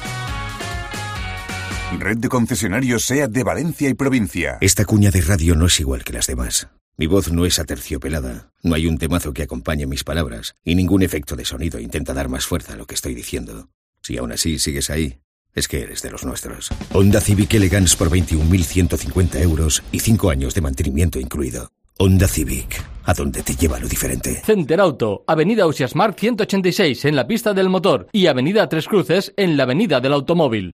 Red de concesionarios SEAT de Valencia y provincia. Esta cuña de radio no es igual que las demás. Mi voz no es aterciopelada, no hay un temazo que acompañe mis palabras y ningún efecto de sonido intenta dar más fuerza a lo que estoy diciendo. Si aún así sigues ahí, es que eres de los nuestros. Honda Civic Elegance por 21.150 euros y 5 años de mantenimiento incluido. Honda Civic, a donde te lleva lo diferente. Center Auto, Avenida Ausiasmark 186 en la pista del motor y Avenida Tres Cruces en la Avenida del Automóvil.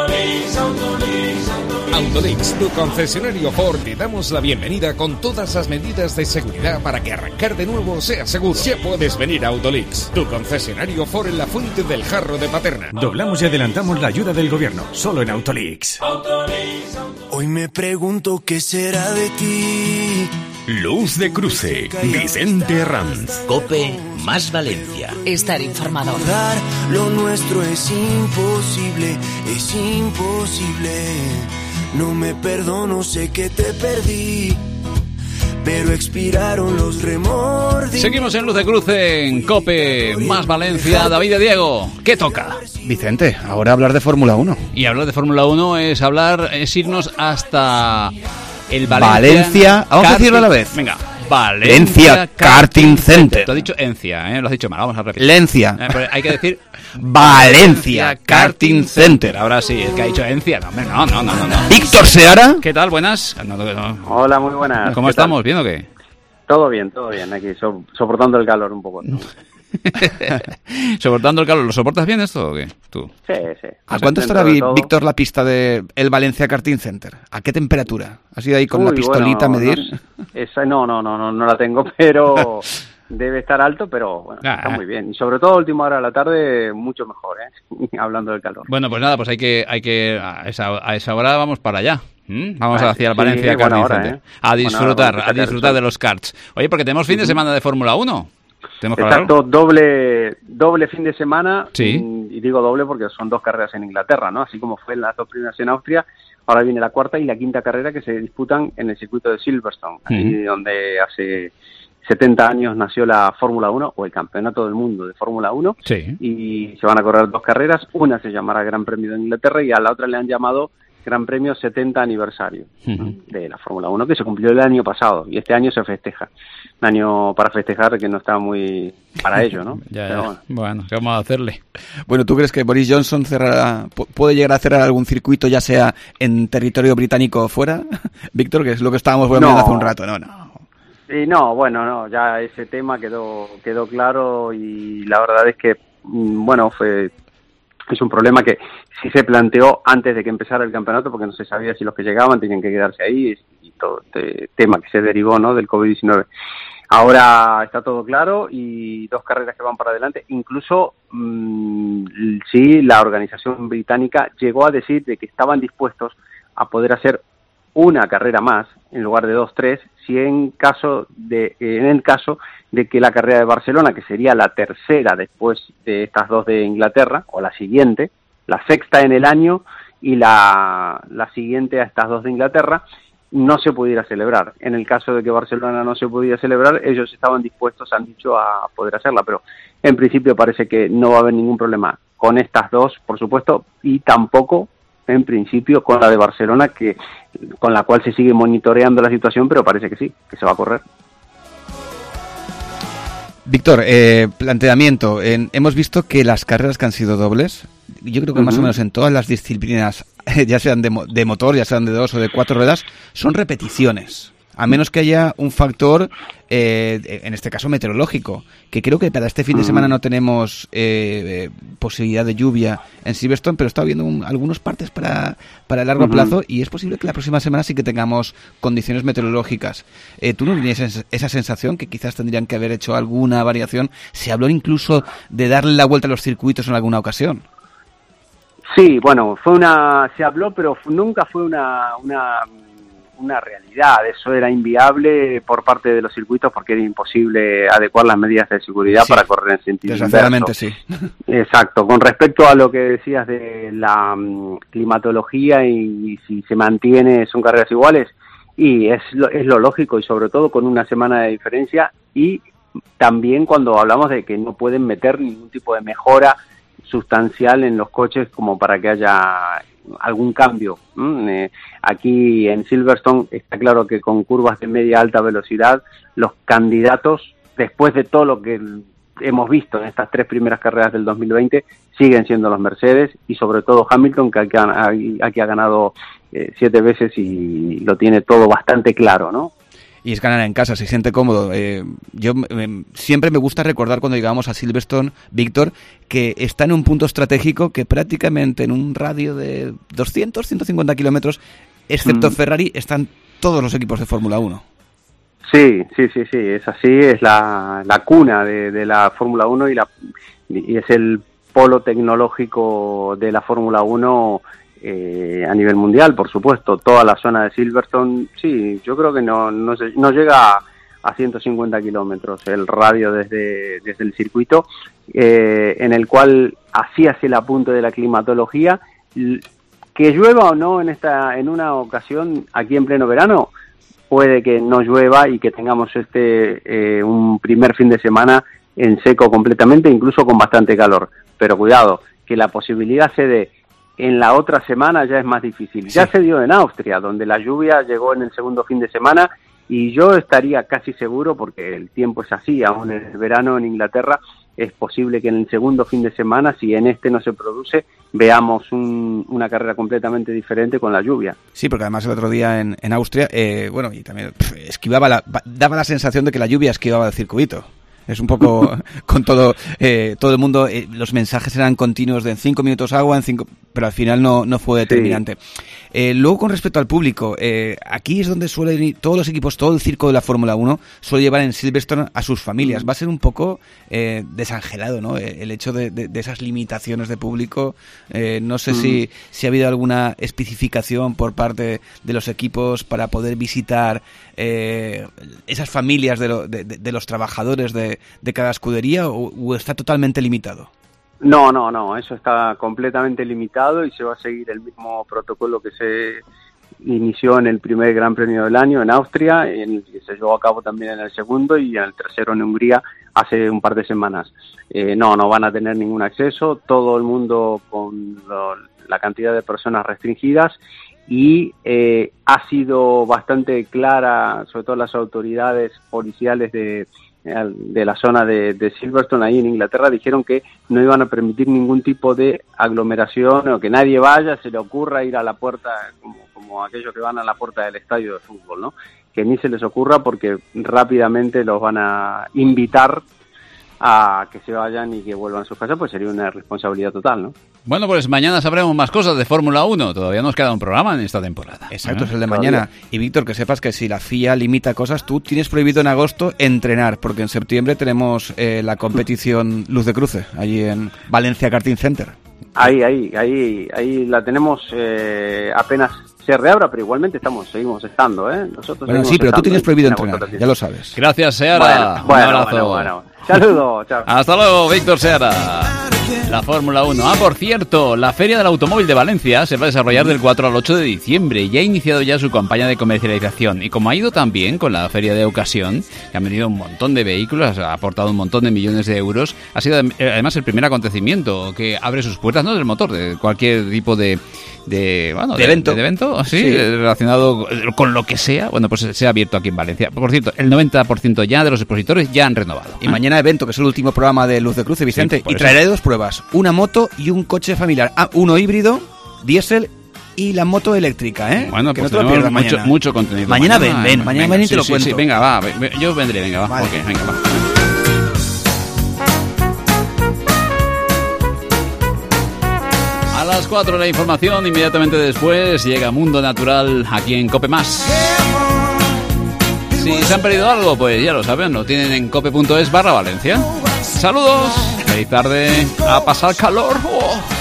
Autolix, tu concesionario Ford, te damos la bienvenida con todas las medidas de seguridad para que arrancar de nuevo sea seguro. Ya puedes venir a Autolix, tu concesionario Ford en la Fuente del Jarro de Paterna. Doblamos y adelantamos la ayuda del gobierno, solo en Autolix. Hoy me pregunto qué será de ti. Luz de Cruce, Vicente Herranz. COPE más Valencia. Estar informado. Lo nuestro es imposible, es imposible. No me perdono, sé que te perdí, pero expiraron los remordimientos. Seguimos en Luz de Cruce, en COPE más Valencia. David de Diego, ¿qué toca? Vicente, ahora hablar de Fórmula 1. Y hablar de Fórmula 1 es irnos hasta el Valencia. Vamos a decirlo a la vez. Venga. Valencia Karting Center. Te has dicho Encia, lo has dicho mal, vamos a repetir. Lencia. Pero hay que decir Valencia Karting Center. Ahora sí, el que ha dicho Encia. No. Víctor Seara. ¿Qué tal? Buenas. Hola, muy buenas. ¿Cómo estamos? ¿Bien o qué? Todo bien, aquí, soportando el calor un poco, ¿no? Soportando el calor. ¿Lo soportas bien esto o qué? ¿Tú? Sí. ¿A cuánto estará, Víctor, la pista de el Valencia Karting Center? ¿A qué temperatura? ¿Has ido ahí con la pistolita a medir? No la tengo, pero debe estar alto, pero bueno, está muy bien. Y sobre todo a última hora de la tarde, mucho mejor, hablando del calor. Bueno, pues nada, pues hay que a esa hora vamos para allá. Vamos hacia el Valencia Karting Center. A disfrutar de los karts. Oye, porque tenemos fin de semana de Fórmula 1. Exacto, doble fin de semana, sí. Y digo doble porque son 2 carreras en Inglaterra, ¿no? Así como fue en las 2 primeras en Austria, ahora viene la 4ª y la 5ª carrera que se disputan en el circuito de Silverstone, ahí donde hace 70 años nació la Fórmula 1, o el Campeonato del Mundo de Fórmula 1, sí. Y se van a correr 2 carreras, una se llamará Gran Premio de Inglaterra y a la otra le han llamado Gran Premio 70 aniversario de la Fórmula 1, que se cumplió el año pasado, y este año se festeja. Un año para festejar que no está muy para ello, ¿no? ya. Bueno, ¿qué vamos a hacerle? Bueno, ¿tú crees que Boris Johnson puede llegar a cerrar algún circuito, ya sea en territorio británico o fuera? Víctor, que es lo que estábamos bromeando hace un rato, No, ya ese tema quedó claro y la verdad es que, es un problema que sí se planteó antes de que empezara el campeonato porque no se sabía si los que llegaban tenían que quedarse ahí y todo este tema que se derivó, ¿no?, del COVID-19. Ahora está todo claro y 2 carreras que van para adelante. Incluso, sí, la organización británica llegó a decir de que estaban dispuestos a poder hacer una carrera más en lugar de 2-3, si en el caso de que la carrera de Barcelona, que sería la tercera después de estas 2 de Inglaterra, o la siguiente, la 6ª en el año y la siguiente a estas 2 de Inglaterra, no se pudiera celebrar. En el caso de que Barcelona no se pudiera celebrar, ellos estaban dispuestos, han dicho, a poder hacerla, pero en principio parece que no va a haber ningún problema con estas 2, por supuesto, y tampoco en principio, con la de Barcelona, con la cual se sigue monitoreando la situación, pero parece que sí, que se va a correr. Víctor, planteamiento. Hemos visto que las carreras que han sido dobles, yo creo que más o menos en todas las disciplinas, ya sean de motor, ya sean de 2 o de 4 ruedas, son repeticiones. A menos que haya un factor, en este caso meteorológico, que creo que para este fin de semana no tenemos posibilidad de lluvia en Silverstone, pero está habiendo algunas partes para largo plazo, y es posible que la próxima semana sí que tengamos condiciones meteorológicas. ¿Tú no tienes esa sensación que quizás tendrían que haber hecho alguna variación? Se habló incluso de darle la vuelta a los circuitos en alguna ocasión. Sí, bueno, se habló, pero nunca fue una realidad. Eso era inviable por parte de los circuitos porque era imposible adecuar las medidas de seguridad para correr en sentido desgraciadamente inverso. Sí. Exacto. Con respecto a lo que decías de la climatología y si se mantiene, son carreras iguales, y es lo lógico, y sobre todo con una semana de diferencia, y también cuando hablamos de que no pueden meter ningún tipo de mejora sustancial en los coches como para que haya algún cambio. Aquí en Silverstone está claro que con curvas de media alta velocidad los candidatos, después de todo lo que hemos visto en estas 3 primeras carreras del 2020, siguen siendo los Mercedes, y sobre todo Hamilton, que aquí ha ganado 7 veces y lo tiene todo bastante claro, ¿no? Y es ganar en casa, se siente cómodo. Yo siempre me gusta recordar cuando llegamos a Silverstone, Víctor, que está en un punto estratégico que prácticamente en un radio de 200, 150 kilómetros, excepto Ferrari, están todos los equipos de Fórmula 1. Sí, es así, es la cuna de la Fórmula 1 y es el polo tecnológico de la Fórmula 1 a nivel mundial, por supuesto. Toda la zona de Silverstone, sí, yo creo que no llega a 150 kilómetros el radio desde el circuito, en el cual así hace el apunte de la climatología. Que llueva o no en una ocasión aquí en pleno verano, puede que no llueva y que tengamos un primer fin de semana en seco completamente, incluso con bastante calor. Pero cuidado, que la posibilidad se dé en la otra semana ya es más difícil. Sí. Ya se dio en Austria, donde la lluvia llegó en el segundo fin de semana, y yo estaría casi seguro, porque el tiempo es así, aún en el verano en Inglaterra, es posible que en el segundo fin de semana, si en este no se produce, veamos una carrera completamente diferente con la lluvia. Sí, porque además el otro día en Austria, y también daba la sensación de que la lluvia esquivaba el circuito. Es un poco con todo el mundo, los mensajes eran continuos de en 5 minutos agua, pero al final no fue determinante. Sí. Luego, con respecto al público, aquí es donde suelen ir todos los equipos, todo el circo de la Fórmula 1 suele llevar en Silverstone a sus familias. Va a ser un poco desangelado, ¿no? El hecho de esas limitaciones de público. No sé si ha habido alguna especificación por parte de los equipos para poder visitar esas familias de los trabajadores de cada escudería, o está totalmente limitado. No, eso está completamente limitado y se va a seguir el mismo protocolo que se inició en el primer Gran Premio del año en Austria, en el que se llevó a cabo también en el segundo y en el tercero en Hungría hace un par de semanas. No van a tener ningún acceso, todo el mundo con la cantidad de personas restringidas, y ha sido bastante clara, sobre todo las autoridades policiales de la zona de Silverstone, ahí en Inglaterra, dijeron que no iban a permitir ningún tipo de aglomeración, o que nadie se le ocurra ir a la puerta, como aquellos que van a la puerta del estadio de fútbol, ¿no? Que ni se les ocurra, porque rápidamente los van a invitar a que se vayan y que vuelvan a sus casas, pues sería una irresponsabilidad total, ¿no? Bueno, pues mañana sabremos más cosas de Fórmula 1. Todavía nos queda un programa en esta temporada. Exacto, es el de mañana. Y Víctor, que sepas que si la FIA limita cosas, tú tienes prohibido en agosto entrenar, porque en septiembre tenemos la competición Luz de Cruce, allí en Valencia Karting Center. Ahí la tenemos apenas se reabra, pero igualmente seguimos estando, ¿eh? Nosotros sí, pero tú tienes prohibido entrenar, ya lo sabes. Gracias, Seara. Bueno. Saludos, chao. Hasta luego, Víctor Seara. La Fórmula 1. Por cierto, la Feria del Automóvil de Valencia se va a desarrollar del 4 al 8 de diciembre y ha iniciado ya su campaña de comercialización. Y como ha ido tan bien con la Feria de Ocasión, que ha venido un montón de vehículos, ha aportado un montón de millones de euros, ha sido además el primer acontecimiento que abre sus puertas, no del motor, de cualquier tipo de evento, sí, relacionado con lo que sea, bueno, pues se ha abierto aquí en Valencia. Por cierto, el 90% ya de los expositores ya han renovado. Y mañana evento, que es el último programa de Luz de Cruce, Vicente, y traeré 2 pruebas, una moto y un coche familiar. Uno híbrido, diésel y la moto eléctrica, ¿eh? Bueno, que pues no te lo pierdas mañana. Mucho contenido. Mañana ven y te lo cuento. Sí, venga, va, yo vendré, venga, va. Vale. Okay, venga, va. A las 4 la información, inmediatamente después llega Mundo Natural aquí en COPE+. Si se han perdido algo, pues ya lo saben, lo tienen en cope.es/Valencia. Saludos, feliz tarde, a pasar calor.